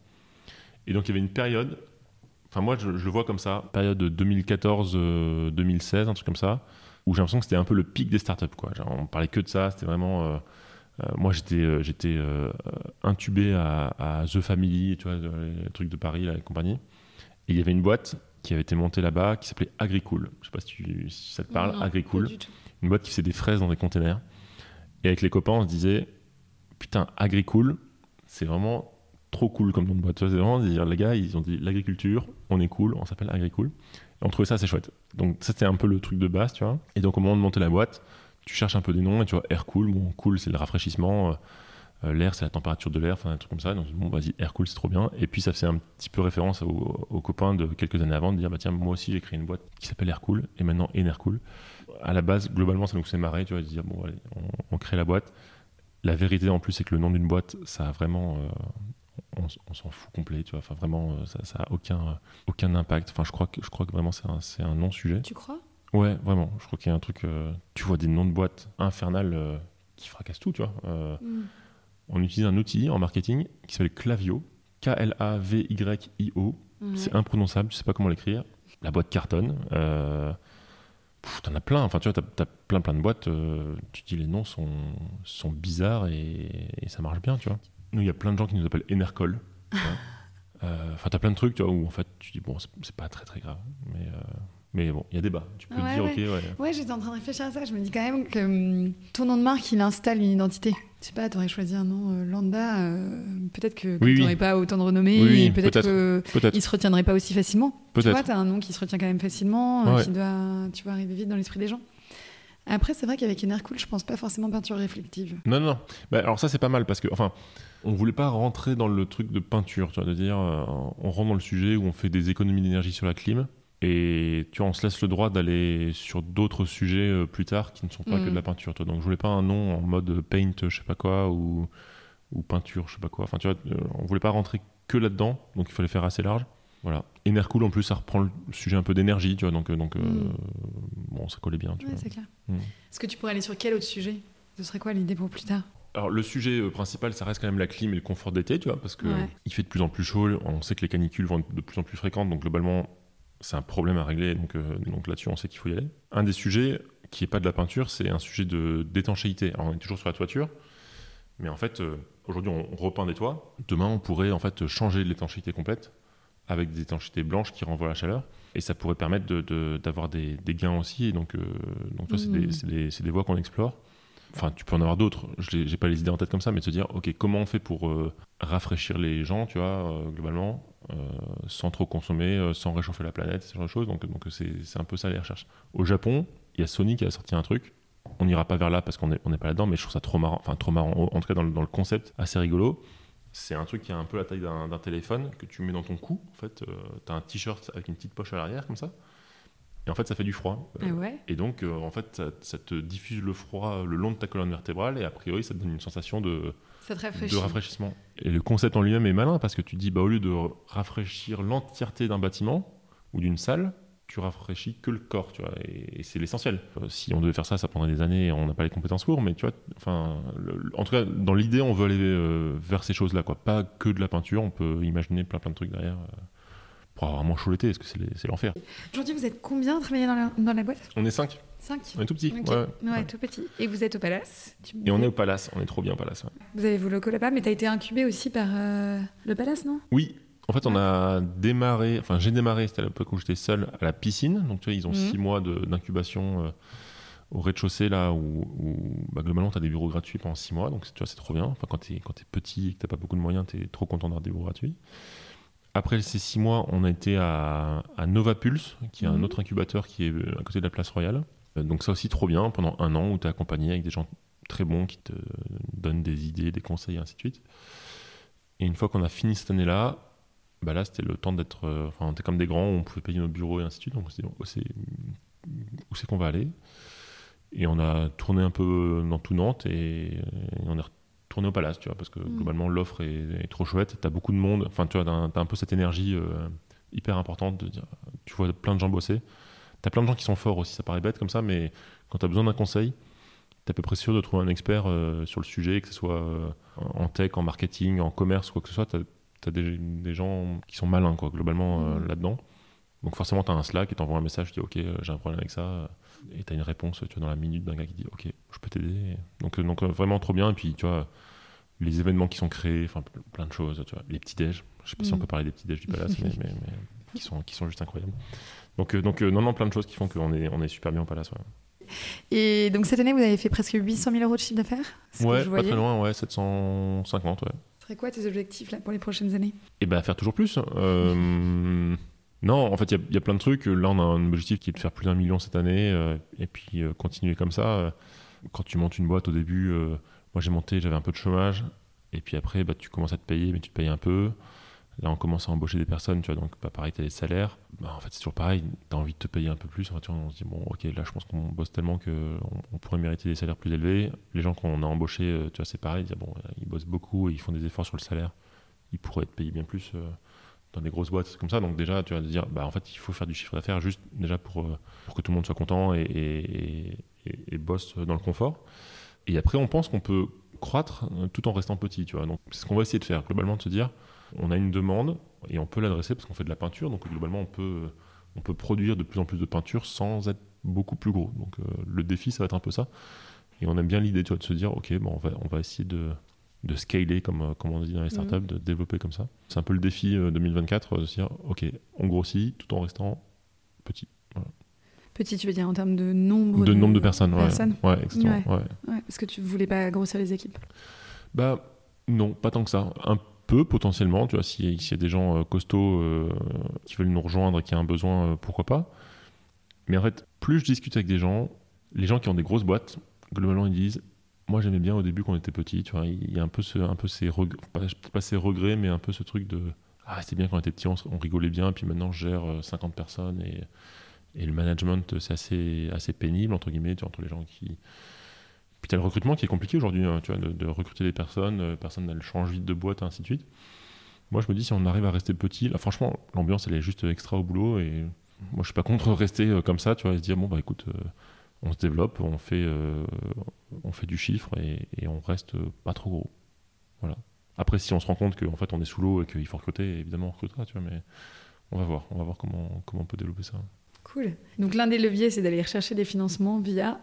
Et donc, il y avait une période... Enfin, moi, je, je le vois comme ça, période deux mille quatorze deux mille seize, un truc comme ça, où j'ai l'impression que c'était un peu le pic des startups, quoi. Genre, on parlait que de ça, c'était vraiment... Euh, euh, moi, j'étais, euh, j'étais euh, intubé à, à The Family, tu vois, les trucs de Paris, là, et compagnie. Et il y avait une boîte qui avait été montée là-bas, qui s'appelait Agricool. Je sais pas si, tu, si ça te parle, non, Agricool. pas du tout. Une boîte qui faisait des fraises dans des containers. Et avec les copains, on se disait, putain, Agricool, c'est vraiment... trop cool comme nom de boîte. C'est vraiment dire, les gars, ils ont dit l'agriculture, on est cool, on s'appelle Agricool. Et on trouvait ça assez chouette. Donc ça, c'était un peu le truc de base, tu vois. Et donc au moment de monter la boîte, tu cherches un peu des noms et tu vois Aircool. Bon, cool, c'est le rafraîchissement. Euh, l'air, c'est la température de l'air, enfin un truc comme ça. Donc bon, vas-y, Aircool, c'est trop bien. Et puis ça faisait un petit peu référence aux, aux copains de quelques années avant de dire, bah tiens, moi aussi j'ai créé une boîte qui s'appelle Aircool et maintenant Enercool. À la base, globalement, ça nous fait marrer, tu vois, de dire bon, allez, on, on crée la boîte. La vérité en plus, c'est que le nom d'une boîte, ça a vraiment... Euh, On, on s'en fout complet, tu vois. Enfin, vraiment, ça, ça a aucun, aucun impact. Enfin, je crois que, je crois que vraiment, c'est un, c'est un non-sujet. Tu crois ? Ouais, vraiment. Je crois qu'il y a un truc. Euh, tu vois des noms de boîtes infernales euh, qui fracassent tout, tu vois. Euh, mm. On utilise un outil en marketing qui s'appelle Klaviyo. K L A V Y I O. Mm. C'est imprononçable, tu sais pas comment l'écrire. La boîte cartonne. Euh, pff, t'en as plein. Enfin, tu vois, t'as, t'as plein, plein de boîtes. Euh, tu te dis les noms sont, sont bizarres et, et ça marche bien, tu vois. Nous, il y a plein de gens qui nous appellent Enercol. Enfin, euh, t'as plein de trucs, tu vois, où en fait, tu dis, bon, c'est, c'est pas très très grave. Mais, euh, mais bon, il y a débat. Tu peux ouais, te dire, ouais. ok, ouais. Ouais, j'étais en train de réfléchir à ça. Je me dis quand même que hum, ton nom de marque, il installe une identité. Je sais pas, t'aurais choisi un nom euh, lambda. Euh, peut-être que, que oui, t'aurais oui. pas autant de renommée. Oui, oui, et peut-être, peut-être. que peut-être. il se retiendrait pas aussi facilement. Peut-être. Tu vois, t'as un nom qui se retient quand même facilement, euh, ouais. qui doit, tu vois, arriver vite dans l'esprit des gens. Après, c'est vrai qu'avec Enercool, je pense pas forcément peinture réflective. Non, non, non. Bah, alors ça, c'est pas mal parce que, enfin, on voulait pas rentrer dans le truc de peinture, tu vois, de dire, euh, on rentre dans le sujet où on fait des économies d'énergie sur la clim et tu vois, on se laisse le droit d'aller sur d'autres sujets euh, plus tard qui ne sont pas mmh. que de la peinture, tu vois. Donc, je voulais pas un nom en mode paint, je sais pas quoi, ou, ou peinture, je sais pas quoi. Enfin, tu vois, euh, on voulait pas rentrer que là-dedans, donc il fallait faire assez large. Voilà. Enercool, en plus, ça reprend le sujet un peu d'énergie, tu vois, donc, donc mmh. euh, bon, ça collait bien, tu ouais, vois. C'est clair. Mmh. Est-ce que tu pourrais aller sur quel autre sujet ? Ce serait quoi l'idée pour plus tard ? Alors, le sujet euh, principal, ça reste quand même la clim et le confort d'été, tu vois, parce qu'il ouais. fait de plus en plus chaud, on sait que les canicules vont être de plus en plus fréquentes, donc globalement, c'est un problème à régler, donc, euh, donc là-dessus, on sait qu'il faut y aller. Un des sujets qui n'est pas de la peinture, c'est un sujet de, d'étanchéité. Alors, on est toujours sur la toiture, mais en fait, euh, aujourd'hui, on, on repeint des toits. Demain, on pourrait en fait changer l'étanchéité complète avec des étanchéités blanches qui renvoient la chaleur, et ça pourrait permettre de, de, d'avoir des, des gains aussi, et donc, euh, donc toi, mmh. c'est, des, c'est, des, c'est des voies qu'on explore. Enfin, tu peux en avoir d'autres, je n'ai pas les idées en tête comme ça, mais de se dire, ok, comment on fait pour euh, rafraîchir les gens, tu vois, euh, globalement, euh, sans trop consommer, euh, sans réchauffer la planète, ce genre de choses. Donc, donc c'est, c'est un peu ça les recherches. Au Japon, il y a Sony qui a sorti un truc. On n'ira pas vers là parce qu'on n'est on n'est pas là-dedans, mais je trouve ça trop marrant, enfin trop marrant, en tout cas dans le, dans le concept, assez rigolo. C'est un truc qui a un peu la taille d'un, d'un téléphone que tu mets dans ton cou. En fait, euh, tu as un t-shirt avec une petite poche à l'arrière, comme ça. Et en fait, ça fait du froid. Ah ouais. Et donc, euh, en fait, ça, ça te diffuse le froid le long de ta colonne vertébrale et a priori, ça te donne une sensation de, de rafraîchissement. Et le concept en lui-même est malin parce que tu dis, bah, au lieu de rafraîchir l'entièreté d'un bâtiment ou d'une salle, tu rafraîchis que le corps, tu vois, et, et c'est l'essentiel. Euh, si on devait faire ça, ça prendrait des années et on n'a pas les compétences pour, mais tu vois, enfin, le, en tout cas, dans l'idée, on veut aller euh, vers ces choses-là, quoi. Pas que de la peinture, on peut imaginer plein plein de trucs derrière. Euh, pour avoir moins chaud l'été, parce que c'est, les, c'est l'enfer. Aujourd'hui, vous êtes combien à travailler dans la, dans la boîte ? On est cinq. Cinq ? On est tout petit. Okay. Ouais, ouais, ouais, tout petit. Et vous êtes au Palace ? Et on est au Palace, on est trop bien au Palace. Ouais. Vous avez vos locaux là-bas, mais tu as été incubé aussi par euh, le Palace, non ? Oui. En fait, on a démarré, enfin j'ai démarré, c'était à l'époque où j'étais seul, à la piscine. Donc tu vois, ils ont mmh. six mois de, d'incubation euh, au rez-de-chaussée, là, où, où bah, globalement, tu as des bureaux gratuits pendant six mois. Donc tu vois, c'est trop bien. Enfin, quand tu es quand t'es petit et que tu n'as pas beaucoup de moyens, tu es trop content d'avoir des bureaux gratuits. Après ces six mois, on a été à, à Novapulse, qui est mmh. un autre incubateur qui est à côté de la Place Royale. Donc ça aussi, trop bien, pendant un an où tu es accompagné avec des gens très bons qui te donnent des idées, des conseils, et ainsi de suite. Et une fois qu'on a fini cette année-là, bah là, c'était le temps d'être... Enfin, on était comme des grands, on pouvait payer notre bureau et ainsi de suite. Donc, on s'est dit, où c'est, où c'est qu'on va aller ? Et on a tourné un peu dans tout Nantes et, et on est retourné au Palace, tu vois, parce que mmh. globalement, l'offre est, est trop chouette. Tu as beaucoup de monde. Enfin, tu vois, t'as, t'as un peu cette énergie euh, hyper importante de dire... Tu vois plein de gens bosser. Tu as plein de gens qui sont forts aussi. Ça paraît bête comme ça, mais quand tu as besoin d'un conseil, tu es à peu près sûr de trouver un expert euh, sur le sujet, que ce soit euh, en tech, en marketing, en commerce, quoi que ce soit. Tu as des, des gens qui sont malins, quoi, globalement, euh, mmh. là-dedans. Donc forcément, tu as un Slack et tu envoies un message, tu dis « Ok, j'ai un problème avec ça ». Et tu as une réponse tu vois, dans la minute d'un gars qui dit « Ok, je peux t'aider ». Donc, donc vraiment trop bien. Et puis, tu vois, les événements qui sont créés, enfin plein de choses, tu vois, les petits-déj. Je sais pas mmh. si on peut parler des petits-déj du Palace, mais, mais, mais qui, sont, qui sont juste incroyables. Donc, donc non, non, plein de choses qui font qu'on est, on est super bien au Palace, ouais. Et donc cette année, vous avez fait presque huit cent mille euros de chiffre d'affaires ? Ouais, pas très loin, ouais, sept cent cinquante, ouais. Ce serait quoi tes objectifs là, pour les prochaines années ? Eh bien, faire toujours plus. Euh, non, en fait, il y, y a plein de trucs. Là, on a un objectif qui est de faire plus d'un million cette année, euh, et puis euh, continuer comme ça. Quand tu montes une boîte au début, euh, moi j'ai monté, j'avais un peu de chômage, et puis après, bah, tu commences à te payer, mais tu te payes un peu. Là, on commence à embaucher des personnes, tu vois, donc bah, pareil, tu as les salaires. Bah, en fait, c'est toujours pareil, tu as envie de te payer un peu plus. En fait, tu vois, on se dit, bon, ok, là, je pense qu'on bosse tellement qu'on on pourrait mériter des salaires plus élevés. Les gens qu'on a embauchés, tu vois, c'est pareil, dire, bon, ils bossent beaucoup et ils font des efforts sur le salaire. Ils pourraient être payés bien plus euh, dans des grosses boîtes comme ça. Donc, déjà, tu vas te dire, bah, en fait, il faut faire du chiffre d'affaires juste déjà pour, euh, pour que tout le monde soit content et, et, et, et bosse dans le confort. Et après, on pense qu'on peut croître tout en restant petit, tu vois. Donc, c'est ce qu'on va essayer de faire, globalement, de se dire, on a une demande et on peut l'adresser parce qu'on fait de la peinture, donc globalement on peut, on peut produire de plus en plus de peinture sans être beaucoup plus gros. Donc euh, le défi, ça va être un peu ça. Et on aime bien l'idée, tu vois, de se dire, ok, bon, on, va, on va essayer de, de scaler, comme, comme on dit dans les startups, mmh. de développer comme ça. C'est un peu le défi euh, deux mille vingt-quatre, de se dire, ok, on grossit tout en restant petit. Voilà. Petit, tu veux dire en termes de nombre de, de, nombre de personnes, personnes ouais, ouais, exactement. Ouais. Ouais. Ouais, parce que tu voulais pas grossir les équipes. Bah non, pas tant que ça. Un peu potentiellement, tu vois, s'il si y a des gens euh, costauds euh, qui veulent nous rejoindre et qui ont un besoin, euh, pourquoi pas. Mais en fait, plus je discute avec des gens, les gens qui ont des grosses boîtes, globalement ils disent, moi j'aimais bien au début quand on était petit, tu vois, il y a un peu, ce, un peu ces regrets, pas, pas ces regrets, mais un peu ce truc de, ah c'était bien quand on était petit, on, on rigolait bien, puis maintenant je gère euh, cinquante personnes et, et le management c'est assez, assez pénible, entre guillemets, tu vois, entre les gens qui... Puis tu as le recrutement qui est compliqué aujourd'hui, hein, tu vois, de, de recruter des personnes, euh, personnes elles changent vite de boîte, et ainsi de suite. Moi je me dis, si on arrive à rester petit, là franchement l'ambiance elle est juste extra au boulot et moi je suis pas contre rester euh, comme ça, tu vois, et se dire bon bah écoute, euh, on se développe, on fait, euh, on fait du chiffre et, et on reste pas trop gros. Voilà. Après si on se rend compte qu'en fait on est sous l'eau et qu'il faut recruter, évidemment on recrutera, tu vois, mais on va voir, on va voir comment, comment on peut développer ça. Cool. Donc l'un des leviers c'est d'aller rechercher des financements via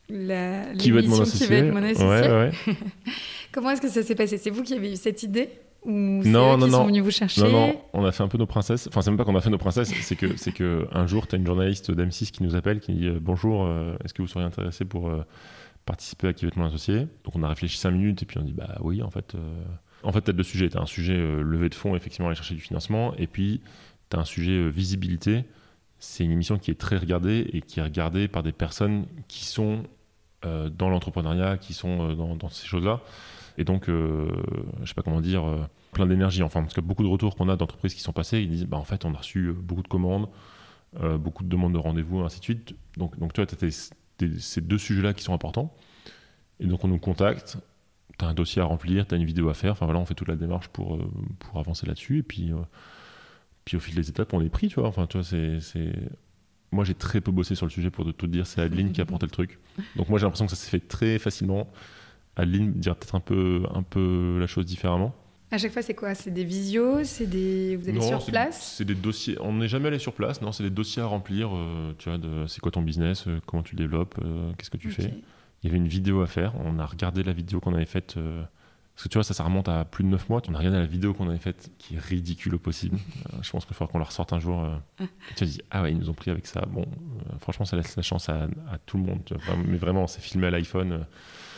La, qui va être mon associé. Qui va être mon associé. Ouais, ouais. Comment est-ce que ça s'est passé ? C'est vous qui avez eu cette idée ou c'est non, eux non, qui non. sont venus vous chercher ? Non, non, on a fait un peu nos princesses. Enfin, c'est même pas qu'on a fait nos princesses, c'est que, c'est que un jour, tu as une journaliste d'M six qui nous appelle, qui dit euh, bonjour, euh, est-ce que vous seriez intéressé pour euh, participer à qui va être mon associé ? Donc on a réfléchi cinq minutes et puis on dit bah oui, en fait. Euh... En fait, tu as deux sujets. Tu as un sujet euh, levée de fonds, effectivement, aller chercher du financement, et puis tu as un sujet euh, visibilité. C'est une émission qui est très regardée et qui est regardée par des personnes qui sont Euh, dans l'entrepreneuriat, qui sont euh, dans, dans ces choses-là. Et donc, euh, je ne sais pas comment dire, euh, plein d'énergie. Enfin, parce que beaucoup de retours qu'on a d'entreprises qui sont passées, ils disent, bah, en fait, on a reçu euh, beaucoup de commandes, euh, beaucoup de demandes de rendez-vous, ainsi de suite. Donc, donc tu vois, tu as ces deux sujets-là qui sont importants. Et donc, on nous contacte, tu as un dossier à remplir, tu as une vidéo à faire. Enfin, voilà, on fait toute la démarche pour, euh, pour avancer là-dessus. Et puis, euh, puis, au fil des étapes, on est pris, tu vois. Enfin, tu vois, c'est... c'est... Moi, j'ai très peu bossé sur le sujet pour tout te dire. C'est Adeline qui a apporté le truc. Donc, moi, j'ai l'impression que ça s'est fait très facilement. Adeline dirait peut-être un peu, un peu la chose différemment. À chaque fois, c'est quoi ? C'est des visios ? C'est des... Vous allez non, sur c'est, place ? C'est des dossiers. On n'est jamais allé sur place. Non, c'est des dossiers à remplir. Euh, tu vois, de, c'est quoi ton business ? euh, Comment tu le développes ? euh, Qu'est-ce que tu okay. fais ? Il y avait une vidéo à faire. On a regardé la vidéo qu'on avait faite. Euh, Parce que tu vois, ça, ça remonte à plus de neuf mois. On a regardé la vidéo qu'on avait faite, qui est ridicule au possible. euh, je pense qu'il faudra qu'on la ressorte un jour. Euh, et tu as dit, ah ouais, ils nous ont pris avec ça. Bon, euh, franchement, ça laisse la chance à, à tout le monde. Tu vois, mais vraiment, c'est filmé à l'iPhone euh,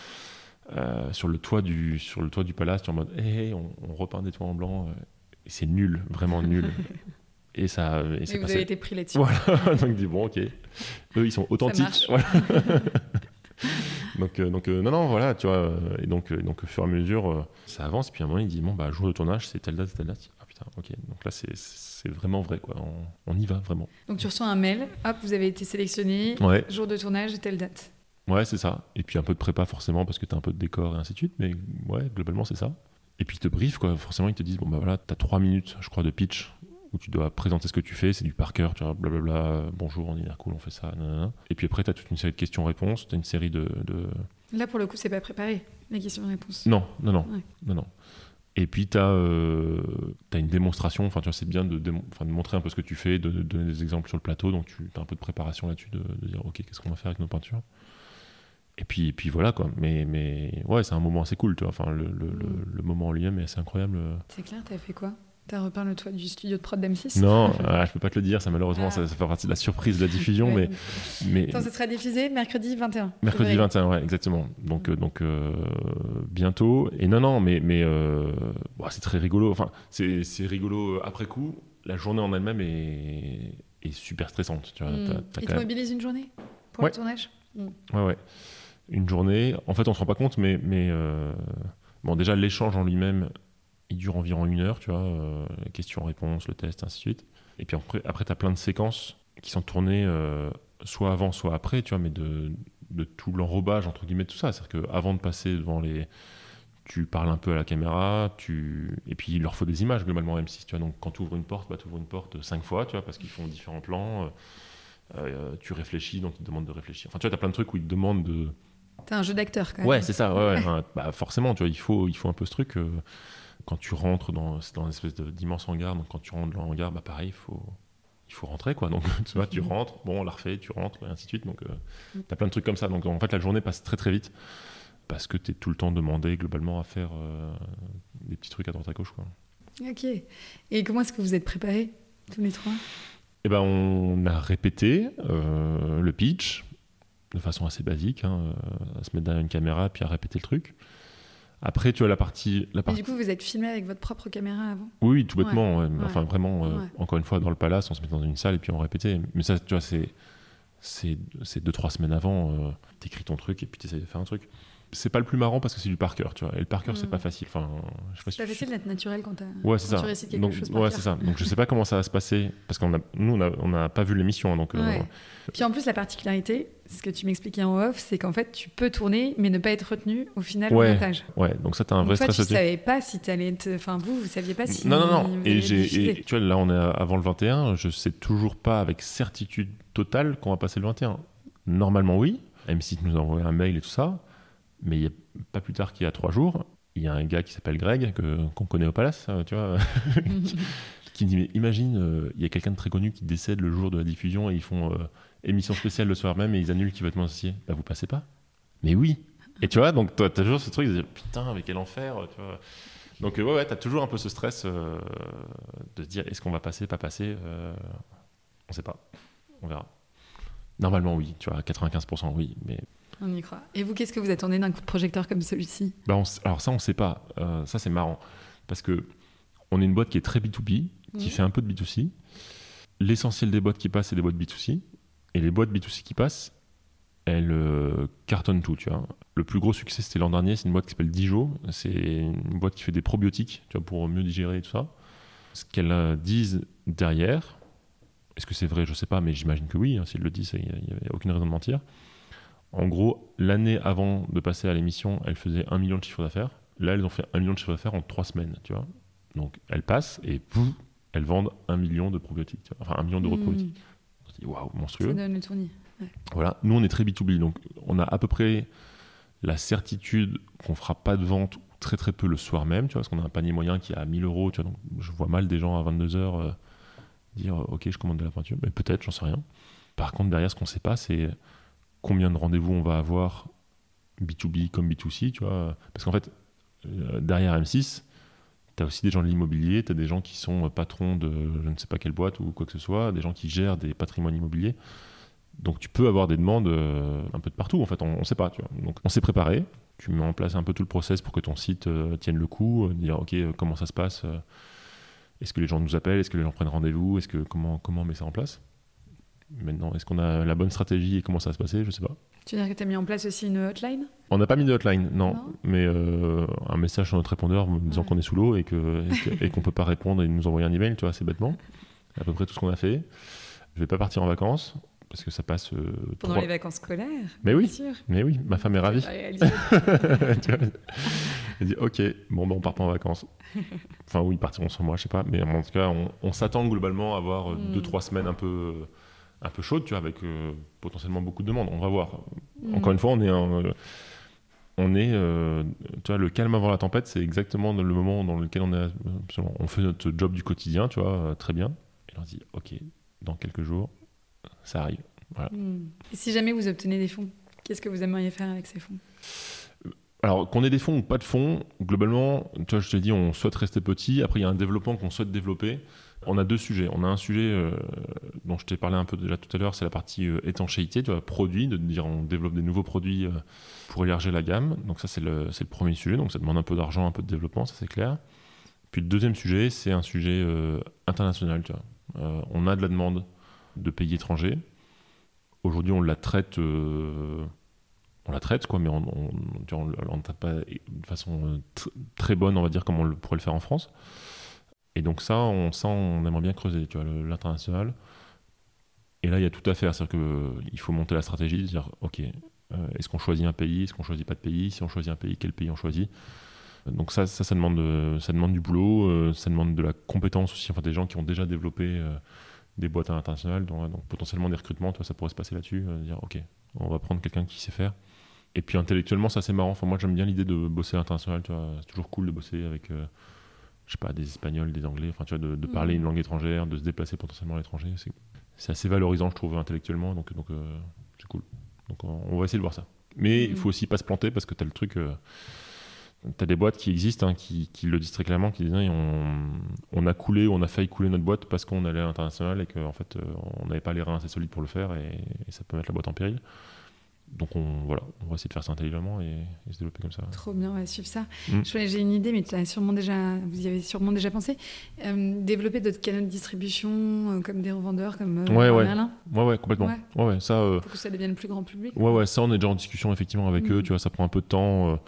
euh, sur, le toit du, sur le toit du palace. Tu es en mode, hé, hey, on, on repeint des toits en blanc. Euh, et c'est nul, vraiment nul. Et ça, et ça et vous passait. avez été pris là-dessus. Voilà, donc dis bon, ok. Eux, ils sont authentiques. Voilà. donc, euh, donc euh, non, non, voilà, tu vois. Euh, et donc, euh, donc, au fur et à mesure, euh, ça avance. Puis à un moment, il dit, bon, bah, jour de tournage, c'est telle date, telle date. Ah putain, ça. Ok, donc là, c'est, c'est vraiment vrai, quoi. On, on y va, vraiment. Donc tu reçois un mail, hop, vous avez été sélectionné, Ouais. jour de tournage et telle date. Ouais, c'est ça. Et puis un peu de prépa, forcément, parce que t'as un peu de décor et ainsi de suite. Mais ouais, globalement, c'est ça. Et puis ils te briefent, quoi. Forcément, ils te disent, bon, bah voilà, t'as trois minutes, je crois, de pitch, où tu dois présenter ce que tu fais. C'est du par cœur, tu vois, blablabla. Bonjour, on est là, cool, on fait ça, nanana. Et puis après, t'as toute une série de questions-réponses. T'as une série de... de... Là, pour le coup, c'est pas préparé, les questions-réponses. Non, non, non. Ouais. non, non. Et puis, tu as euh, une démonstration. Enfin, tu vois, c'est bien de, démo- de montrer un peu ce que tu fais, de, de donner des exemples sur le plateau. Donc, tu as un peu de préparation là-dessus, de, de dire, OK, qu'est-ce qu'on va faire avec nos peintures ? Et puis, et puis voilà, quoi. Mais, mais ouais, c'est un moment assez cool, tu vois. Enfin, le, le, Mm. le, le moment en lui-même est assez incroyable. C'est clair, t'as fait quoi ? T'as repeint le toit du studio de prod d'M six ? Non, ah, je peux pas te le dire, ça malheureusement, Ah. ça, ça fait partie de la surprise de la diffusion. Ouais. mais, mais Attends, ça sera diffusé mercredi vingt et un. mercredi février. vingt et un, ouais, exactement. Donc, euh, donc euh, bientôt. Et non, non, mais, mais euh, bon, c'est très rigolo. Enfin, c'est, c'est rigolo après coup. La journée en elle-même est, est super stressante. Tu vois, Mm. t'as- t'as Il quand te même- mobilise une journée pour Ouais. le tournage ? Mm. Ouais, ouais. Une journée. En fait, on se rend pas compte, mais, mais euh, bon, déjà, l'échange en lui-même, il dure environ une heure, tu vois. Euh, questions-réponses, le test, ainsi de suite. Et puis après, après tu as plein de séquences qui sont tournées euh, soit avant, soit après, tu vois, mais de, de tout l'enrobage, entre guillemets, tout ça. C'est-à-dire qu'avant de passer devant les... Tu parles un peu à la caméra, tu... et puis il leur faut des images, globalement, M six, tu vois. Donc quand tu ouvres une porte, bah, tu ouvres une porte cinq fois, tu vois, parce qu'ils font différents plans. Euh, euh, tu réfléchis, donc ils te demandent de réfléchir. Enfin, tu vois, tu as plein de trucs où ils te demandent de... T'as un jeu d'acteur, quand même. Ouais, c'est ça, ouais, ouais. Enfin, bah, forcément, tu vois, il faut, il faut un peu ce truc. Euh, quand tu rentres dans, c'est dans une espèce de, d'immense hangar, donc quand tu rentres dans le hangar, bah pareil, il faut, il faut rentrer, quoi. Donc, tu vois, tu rentres, bon, on la refait, tu rentres, et ainsi de suite. Donc, euh, t'as plein de trucs comme ça. Donc, en fait, la journée passe très, très vite parce que t'es tout le temps demandé, globalement, à faire euh, des petits trucs à droite à gauche, quoi. Ok. Et comment est-ce que vous êtes préparés, tous les trois ? Eh ben, on a répété euh, le pitch de façon assez basique, hein, euh, à se mettre derrière une caméra puis à répéter le truc. Après, tu as la partie, la Et partie... du coup, vous êtes filmé avec votre propre caméra avant ? Oui, oui, tout bêtement. Ouais. Ouais. Ouais. Enfin, vraiment, euh, Ouais. encore une fois, dans le palace, on se met dans une salle et puis on répétait. Mais ça, tu vois, c'est, c'est, c'est deux, trois semaines avant, euh, t'écris ton truc et puis t'essayes de faire un truc. C'est pas le plus marrant parce que c'est du par cœur, tu vois. Et le par cœur, Mm. c'est pas facile. Enfin, je sais pas si C'est pas tu- facile d'être naturel quand, t'as... Ouais, c'est quand ça. tu récites quelque Donc, chose par ouais, cœur. c'est ça. Donc, je sais pas comment ça va se passer parce qu'on a, nous, on a, on n'a pas vu l'émission, donc. euh, Ouais. Puis en plus, la particularité, ce que tu m'expliquais en off, c'est qu'en fait, tu peux tourner, mais ne pas être retenu au final Ouais. au montage. Ouais, donc ça, t'as un Donc vrai toi, stress tu là-dessus. savais pas si t'allais être... Enfin, vous, vous saviez pas si... Non, non, non. vous Et, alliez j'ai, diffuser. et tu vois, là, on est avant le vingt et un. Je sais toujours pas avec certitude totale qu'on va passer le vingt et un. Normalement, oui. M six nous a envoyé un mail et tout ça. Mais il y a pas plus tard qu'il y a trois jours, il y a un gars qui s'appelle Greg, que, qu'on connaît au Palace, euh, tu vois, qui, qui me dit, mais imagine, euh, il y a quelqu'un de très connu qui décède le jour de la diffusion et ils font euh, émission spéciale le soir même et ils annulent qui va être associé. Bah, vous passez pas ? Mais oui. Et tu vois, donc toi, t'as toujours ce truc de dire, putain, mais quel enfer, tu vois. Donc, euh, ouais, ouais, t'as toujours un peu ce stress euh, de se dire, est-ce qu'on va passer, pas passer euh, On sait pas. On verra. Normalement, oui, tu vois, à quatre-vingt-quinze pour cent, oui, mais... On y croit. Et vous, qu'est-ce que vous attendez d'un coup de projecteur comme celui-ci ? Bah on s- alors ça, on sait pas. Euh, ça, c'est marrant. Parce que on est une boîte qui est très B deux B, qui Mhm. fait un peu de B deux C. L'essentiel des boîtes qui passent, c'est des boîtes B deux C. Et les boîtes B deux C qui passent, elles euh, cartonnent tout, tu vois. Le plus gros succès, c'était l'an dernier. C'est une boîte qui s'appelle Dijo. C'est une boîte qui fait des probiotiques, tu vois, pour mieux digérer et tout ça. Ce qu'elles euh, disent derrière, est-ce que c'est vrai ? Je sais pas, mais j'imagine que oui. Hein, si elles le disent, il n'y a, a aucune raison de mentir. En gros, l'année avant de passer à l'émission, elles faisaient un million de chiffre d'affaires. Là, elles ont fait un million de chiffre d'affaires en trois semaines, tu vois. Donc, elles passent et pouf, elles vendent un million de probiotiques, tu vois. Enfin un million d'euros de Mmh. probiotiques. On se dit, waouh, monstrueux. Ça donne le tournis. Voilà, nous, on est très B deux B, donc on a à peu près la certitude qu'on fera pas de vente, ou très très peu le soir même, tu vois, parce qu'on a un panier moyen qui est à mille euros, tu vois. Donc, je vois mal des gens à vingt-deux heures euh, dire, ok, je commande de la peinture, mais peut-être, j'en sais rien. Par contre, derrière, ce qu'on sait pas, c'est combien de rendez-vous on va avoir B deux B comme B deux C, tu vois. Parce qu'en fait, euh, derrière M six, tu as aussi des gens de l'immobilier, tu as des gens qui sont patrons de je ne sais pas quelle boîte ou quoi que ce soit, des gens qui gèrent des patrimoines immobiliers. Donc tu peux avoir des demandes euh, un peu de partout, en fait, on ne sait pas, tu vois. Donc on s'est préparé, tu mets en place un peu tout le process pour que ton site euh, tienne le coup, euh, dire ok, euh, comment ça se passe, euh, est-ce que les gens nous appellent, est-ce que les gens prennent rendez-vous, est-ce que, comment, comment on met ça en place. Maintenant, est-ce qu'on a la bonne stratégie et comment ça va se passer? Je sais pas. Tu veux dire que tu as mis en place aussi une hotline? On n'a pas mis de hotline, non. Non. Mais euh, un message sur notre répondeur me disant Ouais. qu'on est sous l'eau et, que, et, que, et qu'on peut pas répondre et nous envoyer un email, tu vois, c'est bêtement. C'est à peu près tout ce qu'on a fait. Je vais pas partir en vacances parce que ça passe... Euh, Pendant trois... les vacances scolaires? Mais oui, bien sûr. mais oui, ma femme est ravie. Tu vas réaliser. Tu vois, elle dit ok, bon ben on part pas en vacances. Enfin oui, ils partiront sans moi, je sais pas. Mais en tout cas, on, on s'attend globalement à avoir euh, Mm. deux trois semaines un peu un peu chaudes, tu vois, avec euh, potentiellement beaucoup de demandes. On va voir. Mm. Encore une fois, on est un, euh, on est euh, tu vois, le calme avant la tempête, c'est exactement le moment dans lequel on est. Absolument. On fait notre job du quotidien, tu vois, euh, très bien. Et on se dit ok, dans quelques jours, ça arrive. Voilà. Mm. Et si jamais vous obtenez des fonds, qu'est-ce que vous aimeriez faire avec ces fonds? Alors, qu'on ait des fonds ou pas de fonds, globalement, tu vois, je t'ai dit, on souhaite rester petit. Après, il y a un développement qu'on souhaite développer. On a deux sujets. On a un sujet euh, dont je t'ai parlé un peu déjà tout à l'heure, c'est la partie euh, étanchéité, tu vois, produit, de dire on développe des nouveaux produits euh, pour élargir la gamme. Donc ça, c'est le, c'est le premier sujet. Donc ça demande un peu d'argent, un peu de développement, ça c'est clair. Puis le deuxième sujet, c'est un sujet euh, international, tu vois. Euh, on a de la demande de pays étrangers. Aujourd'hui, on la traite... Euh, on la traite, quoi, mais on ne la traite pas de façon t- très bonne, on va dire, comme on le, pourrait le faire en France. Et donc ça, on, ça, on aimerait bien creuser, tu vois, le, l'international. Et là, il y a tout à faire, c'est-à-dire qu'il faut monter la stratégie, de dire, ok, euh, est-ce qu'on choisit un pays, est-ce qu'on choisit pas de pays, si on choisit un pays, quel pays on choisit. Donc ça, ça, ça demande, de, ça demande du boulot, euh, ça demande de la compétence aussi, enfin des gens qui ont déjà développé euh, des boîtes internationales, donc, donc potentiellement des recrutements, tu vois, ça pourrait se passer là-dessus, euh, dire, ok, on va prendre quelqu'un qui sait faire. Et puis intellectuellement, ça c'est marrant. Enfin, moi j'aime bien l'idée de bosser à l'international. Tu vois. C'est toujours cool de bosser avec, euh, je sais pas, des Espagnols, des Anglais. Enfin, tu vois, de, de parler Mmh. une langue étrangère, de se déplacer potentiellement à l'étranger. C'est, c'est assez valorisant, je trouve, intellectuellement. Donc, donc euh, c'est cool. Donc on, on va essayer de voir ça. Mais il Mmh. faut aussi pas se planter parce que t'as le truc. Euh, t'as des boîtes qui existent, hein, qui, qui le disent très clairement, qui disent on, on a coulé, on a failli couler notre boîte parce qu'on allait à l'international et qu'en fait, euh, on n'avait pas les reins assez solides pour le faire et, et ça peut mettre la boîte en péril. Donc on, voilà, on va essayer de faire ça intelligemment et, et se développer comme ça. Trop bien, on va suivre ça. Mm. Je- J'ai une idée, mais tu as sûrement déjà, vous y avez sûrement déjà pensé. Euh, développer d'autres canaux de distribution, euh, comme des revendeurs, comme euh, Ouais, ouais. Merlin, Ouais, ouais, complètement. Ouais. Ouais, ouais, ça, euh, pour que ça devienne plus grand public. ouais, ouais, ça, on est déjà en discussion effectivement avec Mm. eux. Tu vois, ça prend un peu de temps. euh,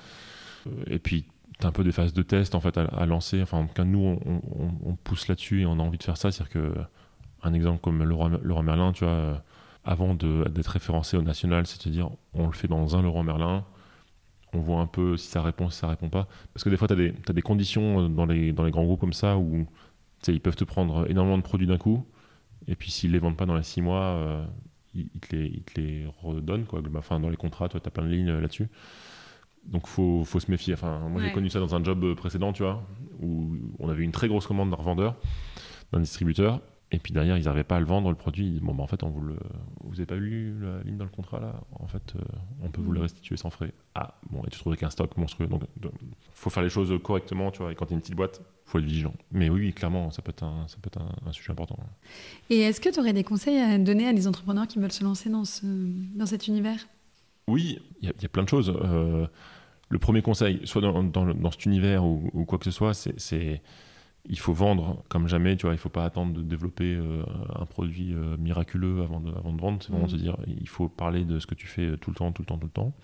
et puis, tu as un peu des phases de test en fait à, à lancer. Enfin, en tout cas, nous, on, on, on pousse là-dessus et on a envie de faire ça. C'est-à-dire que un exemple comme Leroy, Leroy Merlin, tu vois. Euh, avant de, d'être référencé au national, c'est-à-dire on le fait dans un Leroy Merlin, on voit un peu si ça répond, si ça répond pas. Parce que des fois, tu as des, t'as des conditions dans les, dans les grands groupes comme ça où ils peuvent te prendre énormément de produits d'un coup, et puis s'ils les vendent pas dans les six mois, euh, ils, ils, te les, ils te les redonnent. Quoi. Enfin, dans les contrats, tu as plein de lignes euh, là-dessus. Donc il faut, faut se méfier. Enfin, moi, Ouais. j'ai connu ça dans un job précédent, tu vois, où on avait une très grosse commande d'un revendeur, d'un distributeur. Et puis derrière, ils n'arrivaient pas à le vendre, le produit. Ils disent, bon, bah, en fait, on vous le... vous n'avez pas lu la ligne dans le contrat, là. En fait, euh, on peut vous le restituer sans frais. Ah, bon, et tu te trouves avec un stock monstrueux. Donc, il faut faire les choses correctement, tu vois. Et quand tu as une petite boîte, il faut être vigilant. Mais oui, clairement, ça peut être un, ça peut être un, un sujet important. Et est-ce que tu aurais des conseils à donner à des entrepreneurs qui veulent se lancer dans, ce, dans cet univers? Oui, il y, y a plein de choses. Euh, le premier conseil, soit dans, dans, dans cet univers ou, ou quoi que ce soit, c'est... c'est il faut vendre comme jamais, tu vois, il ne faut pas attendre de développer euh, un produit euh, miraculeux avant de, avant de vendre. C'est vraiment Mmh. se dire, il faut parler de ce que tu fais tout le temps, tout le temps, tout le temps.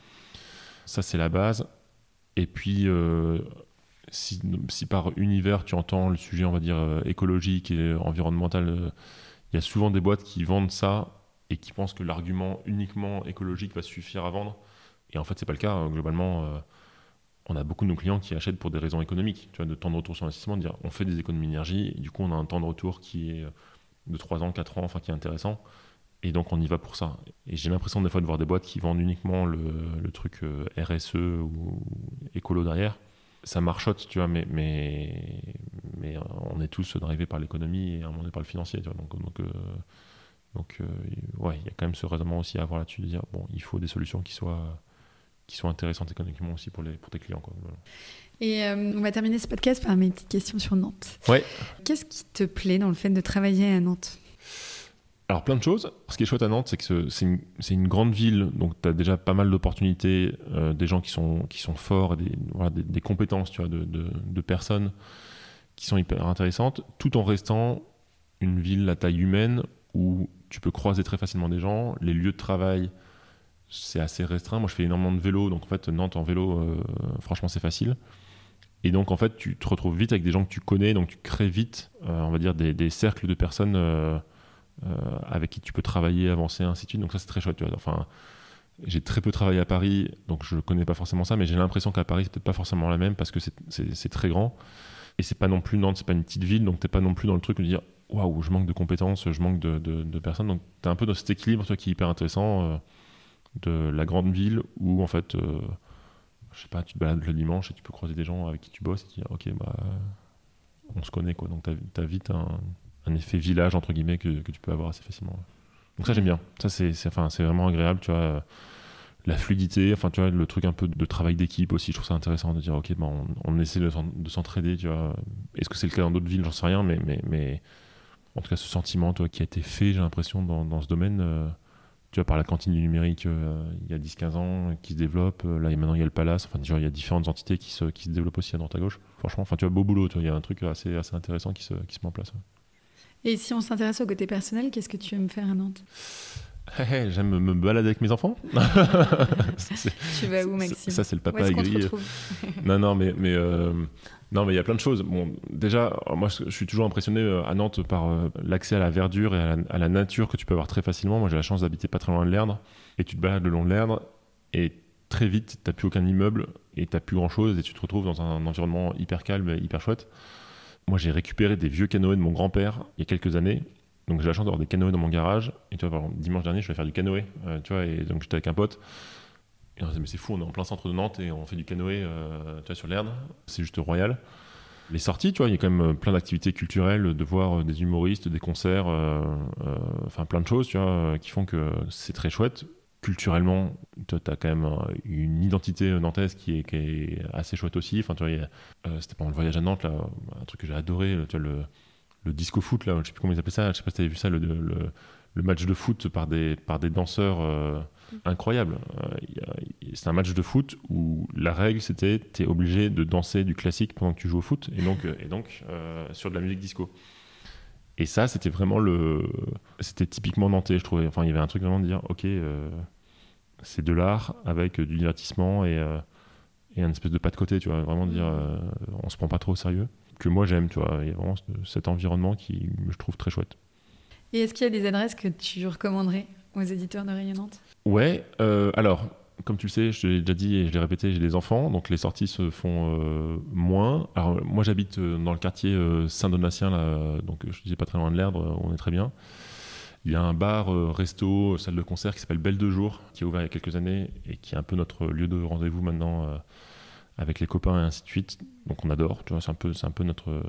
Ça, c'est la base. Et puis, euh, si, si par univers, tu entends le sujet, on va dire, euh, écologique et environnemental, il euh, y a souvent des boîtes qui vendent ça et qui pensent que l'argument uniquement écologique va suffire à vendre. Et en fait, ce n'est pas le cas. Hein. Globalement, euh, on a beaucoup de nos clients qui achètent pour des raisons économiques, tu vois, de temps de retour sur investissement, de dire on fait des économies d'énergie, et du coup on a un temps de retour qui est de trois ans, quatre ans, enfin qui est intéressant, et donc on y va pour ça. Et j'ai l'impression des fois de voir des boîtes qui vendent uniquement le, le truc euh, R S E ou écolo derrière. Ça marchote, tu vois, mais, mais, mais on est tous drivés par l'économie et à un moment donné par le financier, tu vois, donc, donc, euh, donc euh, ouais, il y a quand même ce raisonnement aussi à avoir là-dessus, de dire bon, il faut des solutions qui soient... qui sont intéressantes économiquement aussi pour, les, pour tes clients. Quoi. Voilà. Et euh, on va terminer ce podcast par mes petites questions sur Nantes. Ouais. Qu'est-ce qui te plaît dans le fait de travailler à Nantes? Alors plein de choses. Ce qui est chouette à Nantes, c'est que c'est une, c'est une grande ville, donc tu as déjà pas mal d'opportunités, euh, des gens qui sont, qui sont forts, des, voilà, des, des compétences, tu vois, de, de, de personnes qui sont hyper intéressantes, tout en restant une ville à taille humaine où tu peux croiser très facilement des gens. Les lieux de travail, c'est assez restreint. Moi, je fais énormément de vélo, donc en fait, Nantes en vélo, euh, franchement, c'est facile. Et donc, en fait, tu te retrouves vite avec des gens que tu connais, donc tu crées vite, euh, on va dire, des, des cercles de personnes euh, euh, avec qui tu peux travailler, avancer, ainsi de suite. Donc ça, c'est très chouette. Tu vois. Enfin, j'ai très peu travaillé à Paris, donc je connais pas forcément ça, mais j'ai l'impression qu'à Paris, c'est peut-être pas forcément la même parce que c'est, c'est, c'est très grand. Et c'est pas non plus Nantes, c'est pas une petite ville, donc t'es pas non plus dans le truc de dire waouh, je manque de compétences, je manque de, de, de personnes. Donc t'es un peu dans cet équilibre, toi, qui est hyper intéressant euh, de la grande ville où en fait, euh, je sais pas, tu te balades le dimanche et tu peux croiser des gens avec qui tu bosses et te dire ok, bah, on se connaît quoi. Donc t'as, t'as vite un, un effet village entre guillemets que, que tu peux avoir assez facilement. Donc ça j'aime bien. Ça c'est, c'est, enfin, c'est vraiment agréable, tu vois. La fluidité, enfin tu vois, le truc un peu de travail d'équipe aussi, je trouve ça intéressant de dire ok, bah, on, on essaie de, de s'entraider, tu vois. Est-ce que c'est le cas dans d'autres villes, j'en sais rien, mais, mais, mais en tout cas ce sentiment, toi, qui a été fait, j'ai l'impression, dans, dans ce domaine, euh, tu vois, par la cantine du numérique euh, il y a dix quinze ans, qui se développe, là maintenant il y a le Palace, enfin tu vois, il y a différentes entités qui se, qui se développent aussi à droite à gauche. Franchement, enfin tu vois, beau boulot, tu vois, il y a un truc assez, assez intéressant qui se, qui se met en place. Ouais. Et si on s'intéresse au côté personnel, qu'est-ce que tu aimes faire à Nantes ? Hey, j'aime me balader avec mes enfants. c'est, tu vas où, Maxime ? Ça, c'est le papa aigri. non, non, mais mais euh, non, mais il y a plein de choses. Bon, déjà, moi, je suis toujours impressionné à Nantes par euh, l'accès à la verdure et à la, à la nature que tu peux avoir très facilement. Moi, j'ai la chance d'habiter pas très loin de l'Erdre, et tu te balades le long de l'Erdre, et très vite, t'as plus aucun immeuble, et t'as plus grand-chose, et tu te retrouves dans un environnement hyper calme, et hyper chouette. Moi, j'ai récupéré des vieux canoës de mon grand-père il y a quelques années. Donc j'ai la chance d'avoir des canoës dans mon garage. Et tu vois, par exemple, dimanche dernier, je vais faire du canoë. Euh, tu vois, et donc j'étais avec un pote. Et on se dit, mais c'est fou, on est en plein centre de Nantes et on fait du canoë euh, tu vois, sur l'Erdre. C'est juste royal. Les sorties, tu vois, il y a quand même plein d'activités culturelles, de voir des humoristes, des concerts, euh, euh, enfin plein de choses, tu vois, qui font que c'est très chouette. Culturellement, tu as quand même une identité nantaise qui est, qui est assez chouette aussi. Enfin, tu vois, euh, c'était pendant le voyage à Nantes, là, un truc que j'ai adoré, tu vois, le le disco foot, là, je sais plus comment ils appellent ça, je sais pas si tu avais vu ça, le, le, le match de foot par des, par des danseurs euh, incroyables. Euh, y a, c'est un match de foot où la règle, c'était tu es obligé de danser du classique pendant que tu joues au foot, et donc, et donc euh, sur de la musique disco. Et ça, c'était vraiment le... C'était typiquement nantais, je trouvais. Enfin, il y avait un truc vraiment de dire, ok, euh, c'est de l'art avec du divertissement et, euh, et un espèce de pas de côté, tu vois, vraiment dire, euh, on se prend pas trop au sérieux. Que moi j'aime, tu vois, il y a vraiment cet environnement qui je trouve très chouette. Et est-ce qu'il y a des adresses que tu recommanderais aux éditeurs de Rayon Nantes ? Ouais, euh, alors, comme tu le sais, je l'ai déjà dit et je l'ai répété, j'ai des enfants, donc les sorties se font euh, moins. Alors moi j'habite dans le quartier euh, Saint-Donatien, là, donc je disais pas très loin de l'Erdre, on est très bien. Il y a un bar, euh, resto, salle de concert qui s'appelle Belle de Jour, qui est ouvert il y a quelques années et qui est un peu notre lieu de rendez-vous maintenant euh, avec les copains et ainsi de suite. Donc on adore, tu vois, c'est un peu, c'est un peu notre,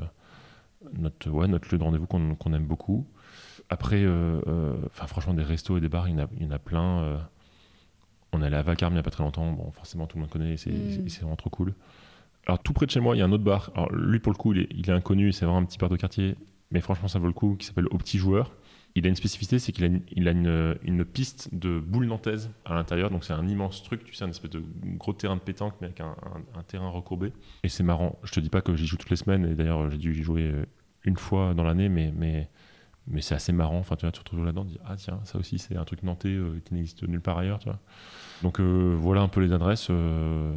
notre, ouais, notre lieu de rendez-vous qu'on, qu'on aime beaucoup. Après, euh, euh, franchement, des restos et des bars, il y en a, il y en a plein. Euh, on est allé à Vacarme il n'y a pas très longtemps, bon, forcément tout le monde connaît, c'est, mmh. c'est, c'est vraiment trop cool. Alors tout près de chez moi, il y a un autre bar. Alors lui, pour le coup, il est, il est inconnu, c'est vraiment un petit bar de quartier, mais franchement, ça vaut le coup, qui s'appelle Au Petit Joueur. Il a une spécificité, c'est qu'il a une, il a une, une piste de boules nantaises à l'intérieur, donc c'est un immense truc, tu sais, un espèce de gros terrain de pétanque, mais avec un, un, un terrain recourbé. Et c'est marrant, je te dis pas que j'y joue toutes les semaines, et d'ailleurs j'ai dû y jouer une fois dans l'année, mais, mais, mais c'est assez marrant, enfin tu vois, tu te retrouves là-dedans, tu te dis, ah tiens, ça aussi c'est un truc nantais euh, qui n'existe nulle part ailleurs, tu vois. Donc euh, voilà un peu les adresses euh,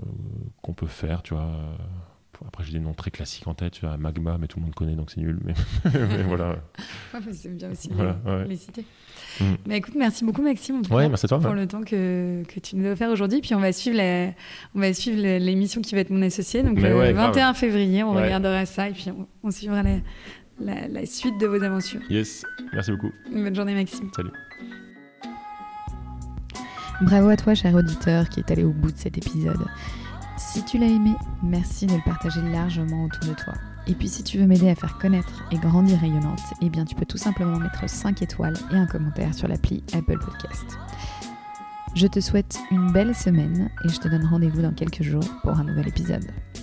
qu'on peut faire, tu vois. Après, j'ai des noms très classiques en tête, tu vois, Magma, mais tout le monde connaît, donc c'est nul. Mais, mais voilà. Ouais, mais c'est bien aussi voilà, les, ouais. les citer. Mm. Mais écoute, merci beaucoup, Maxime, en tout ouais, cas, merci à toi, pour ouais. le temps que, que tu nous as offert aujourd'hui. Puis on va suivre, la, on va suivre la, l'émission qui va être mon associé. Donc le ouais, vingt et un grave. février, on ouais. regardera ça et puis on, on suivra la, la, la suite de vos aventures. Yes, merci beaucoup. Une bonne journée, Maxime. Salut. Bravo à toi, cher auditeur, qui est allé au bout de cet épisode. Si tu l'as aimé, merci de le partager largement autour de toi. Et puis si tu veux m'aider à faire connaître et grandir Rayon Nantes, eh bien tu peux tout simplement mettre cinq étoiles et un commentaire sur l'appli Apple Podcast. Je te souhaite une belle semaine et je te donne rendez-vous dans quelques jours pour un nouvel épisode.